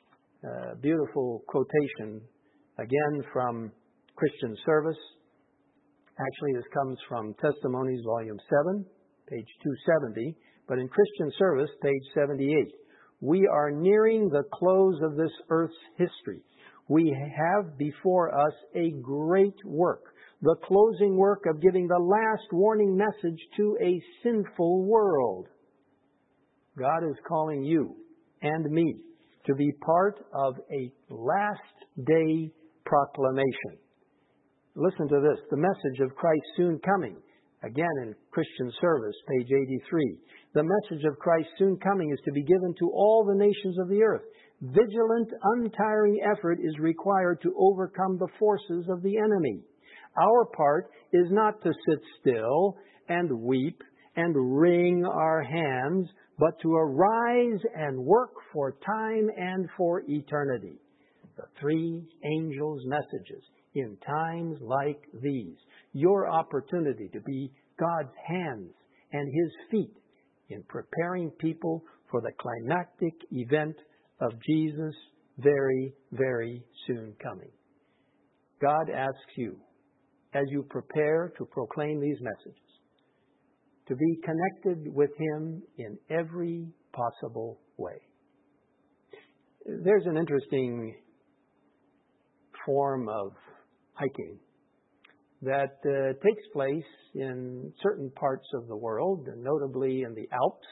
a beautiful quotation, again from Christian Service. Actually, this comes from Testimonies, Volume seven, page two seventy, but in Christian Service, page seventy-eight. We are nearing the close of this earth's history. We have before us a great work, the closing work of giving the last warning message to a sinful world. God is calling you and me to be part of a last day proclamation. Listen to this, the message of Christ's soon coming. Again in Christian Service, page eighty-three. The message of Christ's soon coming is to be given to all the nations of the earth. Vigilant, untiring effort is required to overcome the forces of the enemy. Our part is not to sit still and weep and wring our hands, but to arise and work for time and for eternity. The three angels' messages in times like these. Your opportunity to be God's hands and His feet in preparing people for the climactic event of Jesus' very, very soon coming. God asks you, as you prepare to proclaim these messages, to be connected with Him in every possible way. There's an interesting form of hiking that uh, takes place in certain parts of the world, and notably in the Alps,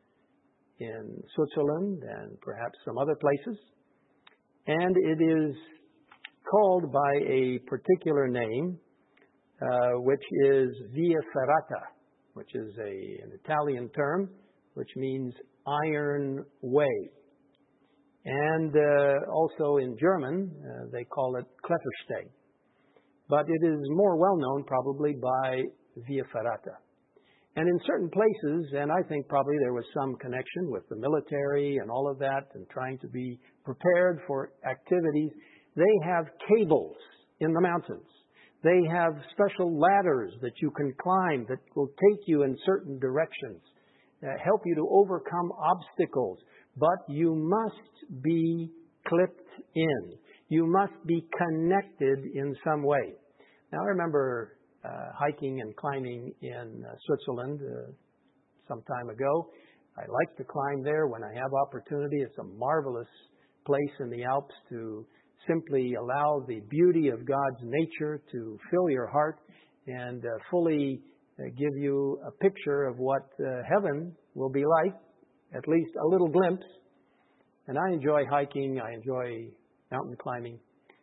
in Switzerland, and perhaps some other places. And it is called by a particular name, uh, which is Via Ferrata, which is a, an Italian term, which means iron way. And uh, also in German, uh, they call it Klettersteig. But it is more well known probably by Via Ferrata. And in certain places, and I think probably there was some connection with the military and all of that, and trying to be prepared for activities, they have cables in the mountains. They have special ladders that you can climb that will take you in certain directions, uh, help you to overcome obstacles. But you must be clipped in. You must be connected in some way. Now, I remember uh, hiking and climbing in uh, Switzerland uh, some time ago. I like to climb there when I have opportunity. It's a marvelous place in the Alps to simply allow the beauty of God's nature to fill your heart and uh, fully uh, give you a picture of what uh, heaven will be like, at least a little glimpse. And I enjoy hiking. I enjoy mountain climbing.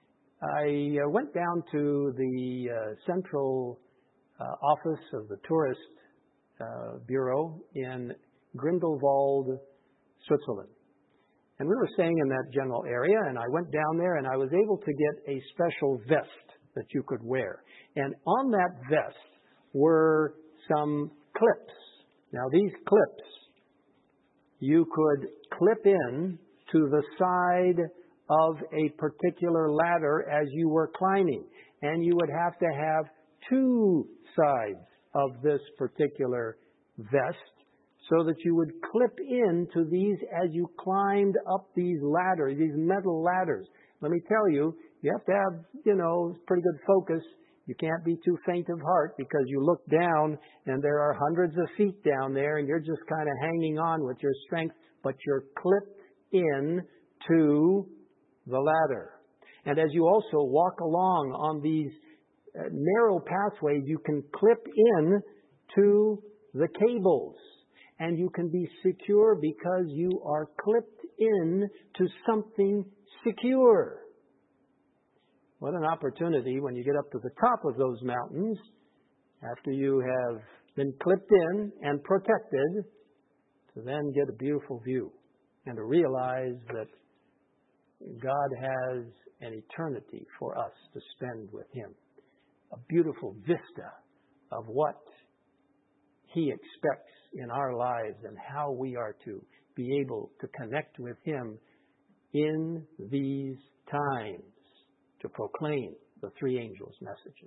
I uh, went down to the uh, central uh, office of the Tourist uh, Bureau in Grindelwald, Switzerland. And we were staying in that general area, and I went down there, and I was able to get a special vest that you could wear. And on that vest were some clips. Now, these clips you could clip in to the side of a particular ladder as you were climbing. And you would have to have two sides of this particular vest so that you would clip into these as you climbed up these ladders, these metal ladders. Let me tell you, you have to have, you know, pretty good focus. You can't be too faint of heart because you look down and there are hundreds of feet down there and you're just kind of hanging on with your strength, but you're clipped in to the ladder. And as you also walk along on these uh, narrow pathways, you can clip in to the cables. and you can be secure because you are clipped in to something secure. What an opportunity when you get up to the top of those mountains, after you have been clipped in and protected, to then get a beautiful view and to realize that God has an eternity for us to spend with Him. A beautiful vista of what He expects in our lives and how we are to be able to connect with Him in these times to proclaim the three angels' messages.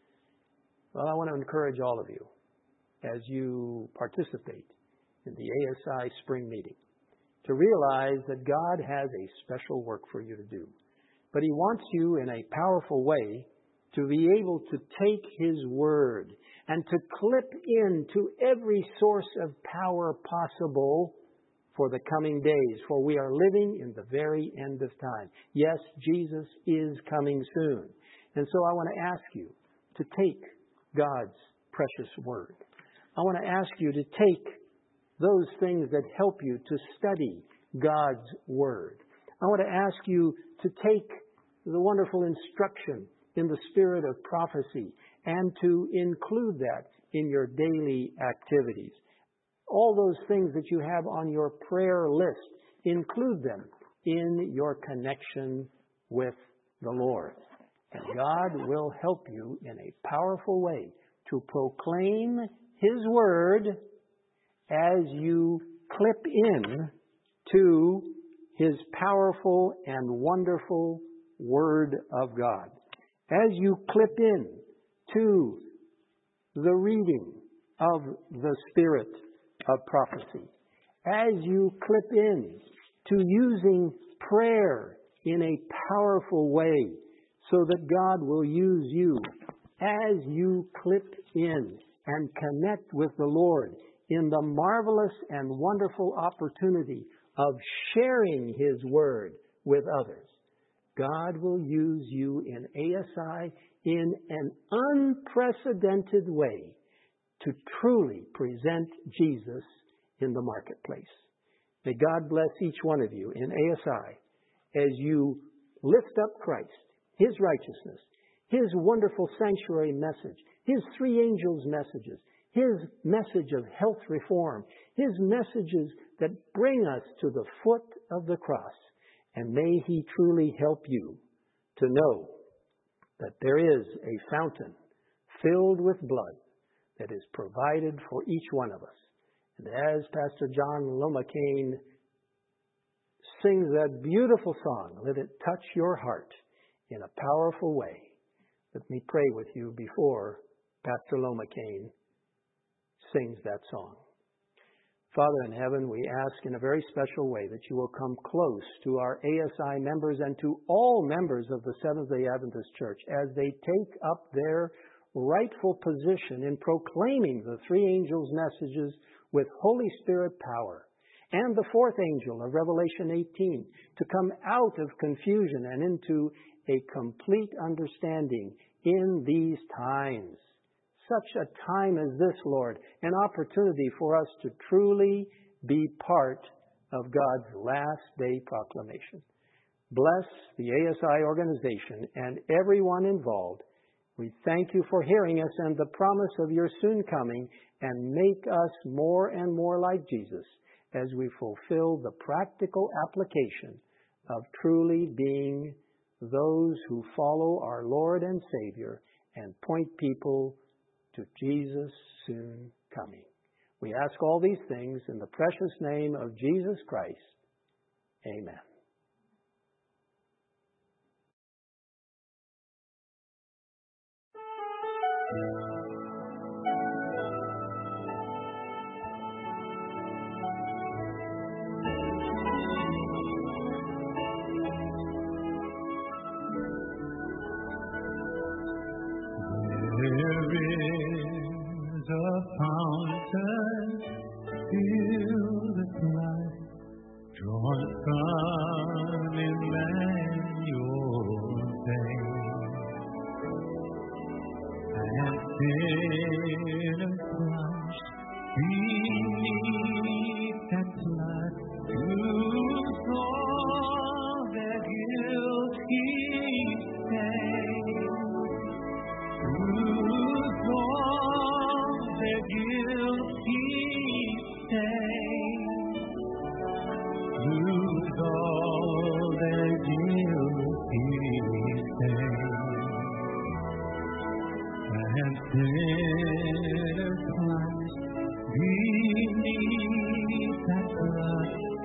Well, I want to encourage all of you as you participate in the A S I spring meeting to realize that God has a special work for you to do. But He wants you in a powerful way to be able to take His Word and to clip into every source of power possible for the coming days, for we are living in the very end of time. Yes, Jesus is coming soon. And so I want to ask you to take God's precious Word. I want to ask you to take those things that help you to study God's Word. I want to ask you to take the wonderful instruction in the spirit of prophecy and to include that in your daily activities. All those things that you have on your prayer list, include them in your connection with the Lord. And God will help you in a powerful way to proclaim His Word as you clip in to His powerful and wonderful Word of God. As you clip in to the reading of the Spirit of prophecy, as you clip in to using prayer in a powerful way so that God will use you, as you clip in and connect with the Lord in the marvelous and wonderful opportunity of sharing His Word with others, God will use you in A S I in an unprecedented way to truly present Jesus in the marketplace. May God bless each one of you in A S I as you lift up Christ, His righteousness, His wonderful sanctuary message, His three angels' messages, His message of health reform, His messages that bring us to the foot of the cross. And may He truly help you to know that there is a fountain filled with blood that is provided for each one of us. And as Pastor John Lomacain sings that beautiful song, let it touch your heart in a powerful way. Let me pray with you before Pastor Lomacain sings that song. Father in heaven, we ask in a very special way that you will come close to our A S I members and to all members of the Seventh-day Adventist Church as they take up their rightful position in proclaiming the three angels' messages with Holy Spirit power. And the fourth angel of Revelation eighteen, to come out of confusion and into a complete understanding in these times. Such a time as this, Lord, an opportunity for us to truly be part of God's last day proclamation. Bless the A S I organization and everyone involved. We thank you for hearing us and the promise of your soon coming, and make us more and more like Jesus as we fulfill the practical application of truly being those who follow our Lord and Savior and point people to Jesus' soon coming. We ask all these things in the precious name of Jesus Christ. Amen. See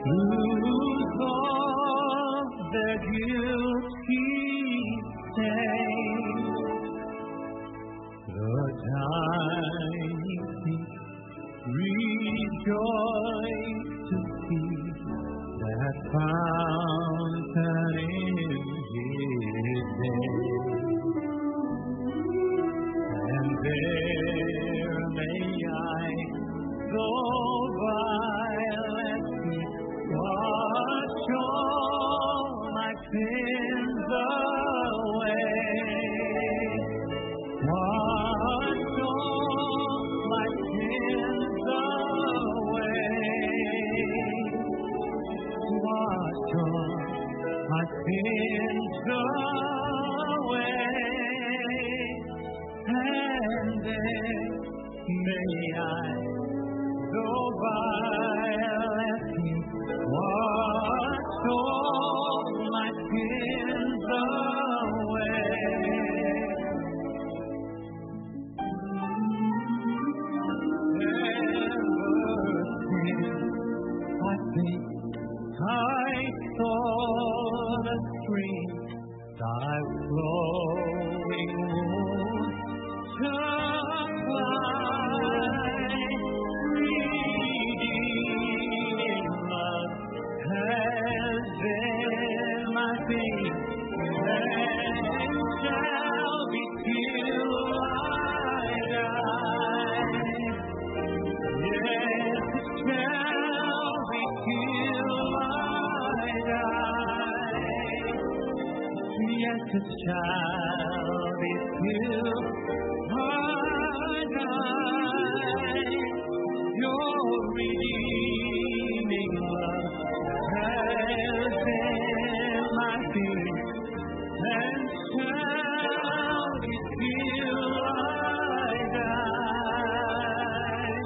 lose all their guilty stain. The tiny feet rejoice to see that fountain in His day. And there may I go violently wash all my sins away. Wash all my sins away. Wash all my sins away. And then may I go violently wash all my sins away. Ever since I think I saw the stream, thy flowing wounds supply, redeeming love has been my theme, and shall be till I die. Yes, it shall be till I die. Yes, it shall be till I die. Your redeeming love has been my theme, and shall be till I die.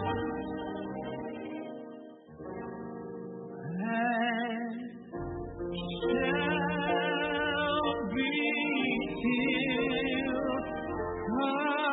And shall be till I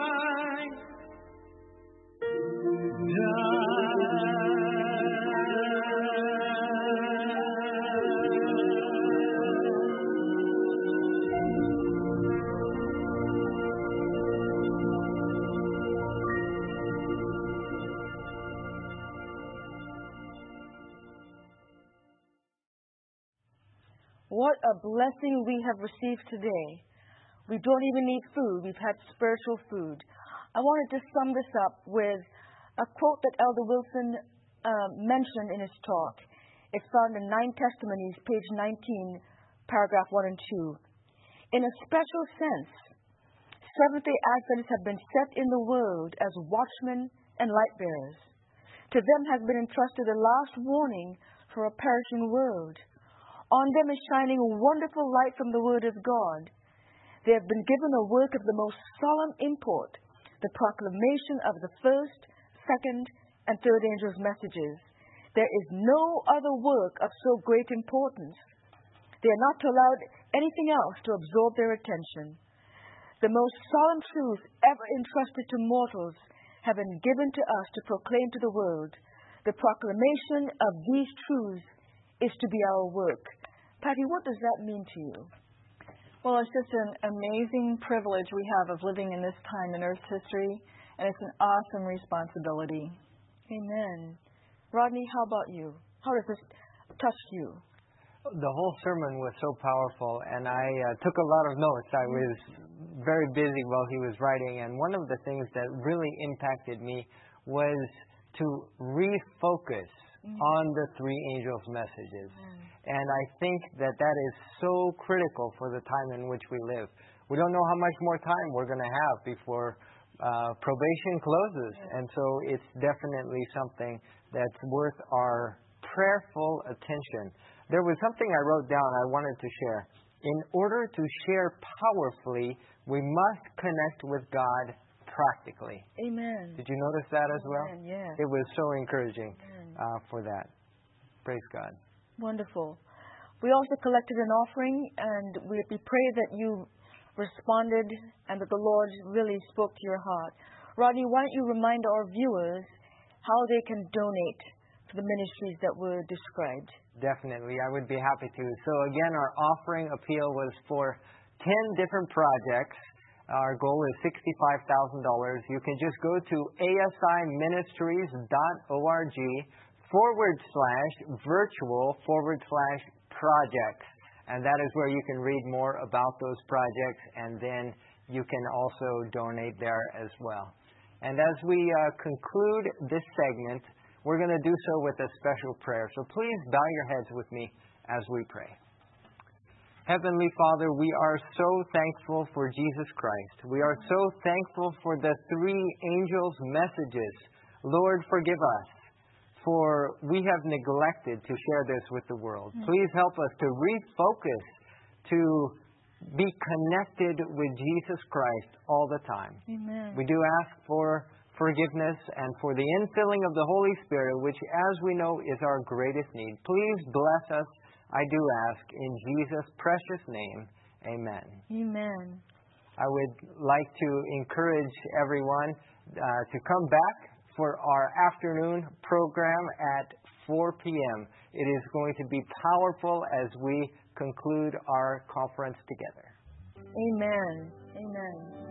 What a blessing we have received today. We don't even need food. We've had spiritual food. I wanted to sum this up with a quote that Elder Wilson uh, mentioned in his talk. It's found in Nine Testimonies, page nineteen, paragraph one and two. In a special sense, Seventh-day Adventists have been set in the world as watchmen and light bearers. To them has been entrusted the last warning for a perishing world. On them is shining a wonderful light from the Word of God. They have been given a work of the most solemn import, the proclamation of the first, second, and third angels' messages. There is no other work of so great importance. They are not to allow anything else to absorb their attention. The most solemn truths ever entrusted to mortals have been given to us to proclaim to the world. The proclamation of these truths is to be our work. Patty, what does that mean to you? Well, it's just an amazing privilege we have of living in this time in Earth's history, and it's an awesome responsibility. Amen. Rodney, how about you? How does this touch you? The whole sermon was so powerful, and I uh, took a lot of notes. I was very busy while he was writing, and one of the things that really impacted me was to refocus mm-hmm. on the three angels' messages. Mm-hmm. And I think that that is so critical for the time in which we live. We don't know how much more time we're going to have before uh, probation closes. Yeah. And so it's definitely something that's worth our prayerful attention. There was something I wrote down I wanted to share. In order to share powerfully, we must connect with God practically. Amen. Did you notice that as well? Amen, yes. It was so encouraging uh, for that. Praise God. Wonderful. We also collected an offering, and we, we pray that you responded and that the Lord really spoke to your heart. Rodney, why don't you remind our viewers how they can donate the ministries that were described? Definitely, I would be happy to. So again, our offering appeal was for ten different projects. Our goal is sixty-five thousand dollars. You can just go to asiministries.org forward slash virtual forward slash projects. And that is where you can read more about those projects, and then you can also donate there as well. And as we uh, conclude this segment, we're going to do so with a special prayer. So please bow your heads with me as we pray. Heavenly Father, we are so thankful for Jesus Christ. We are so thankful for the three angels' messages. Lord, forgive us, for we have neglected to share this with the world. Please help us to refocus, to be connected with Jesus Christ all the time. Amen. We do ask for forgiveness and for the infilling of the Holy Spirit, which, as we know, is our greatest need. Please bless us, I do ask, in Jesus' precious name. Amen. Amen. I would like to encourage everyone uh, to come back for our afternoon program at four p.m. It is going to be powerful as we conclude our conference together. Amen. Amen.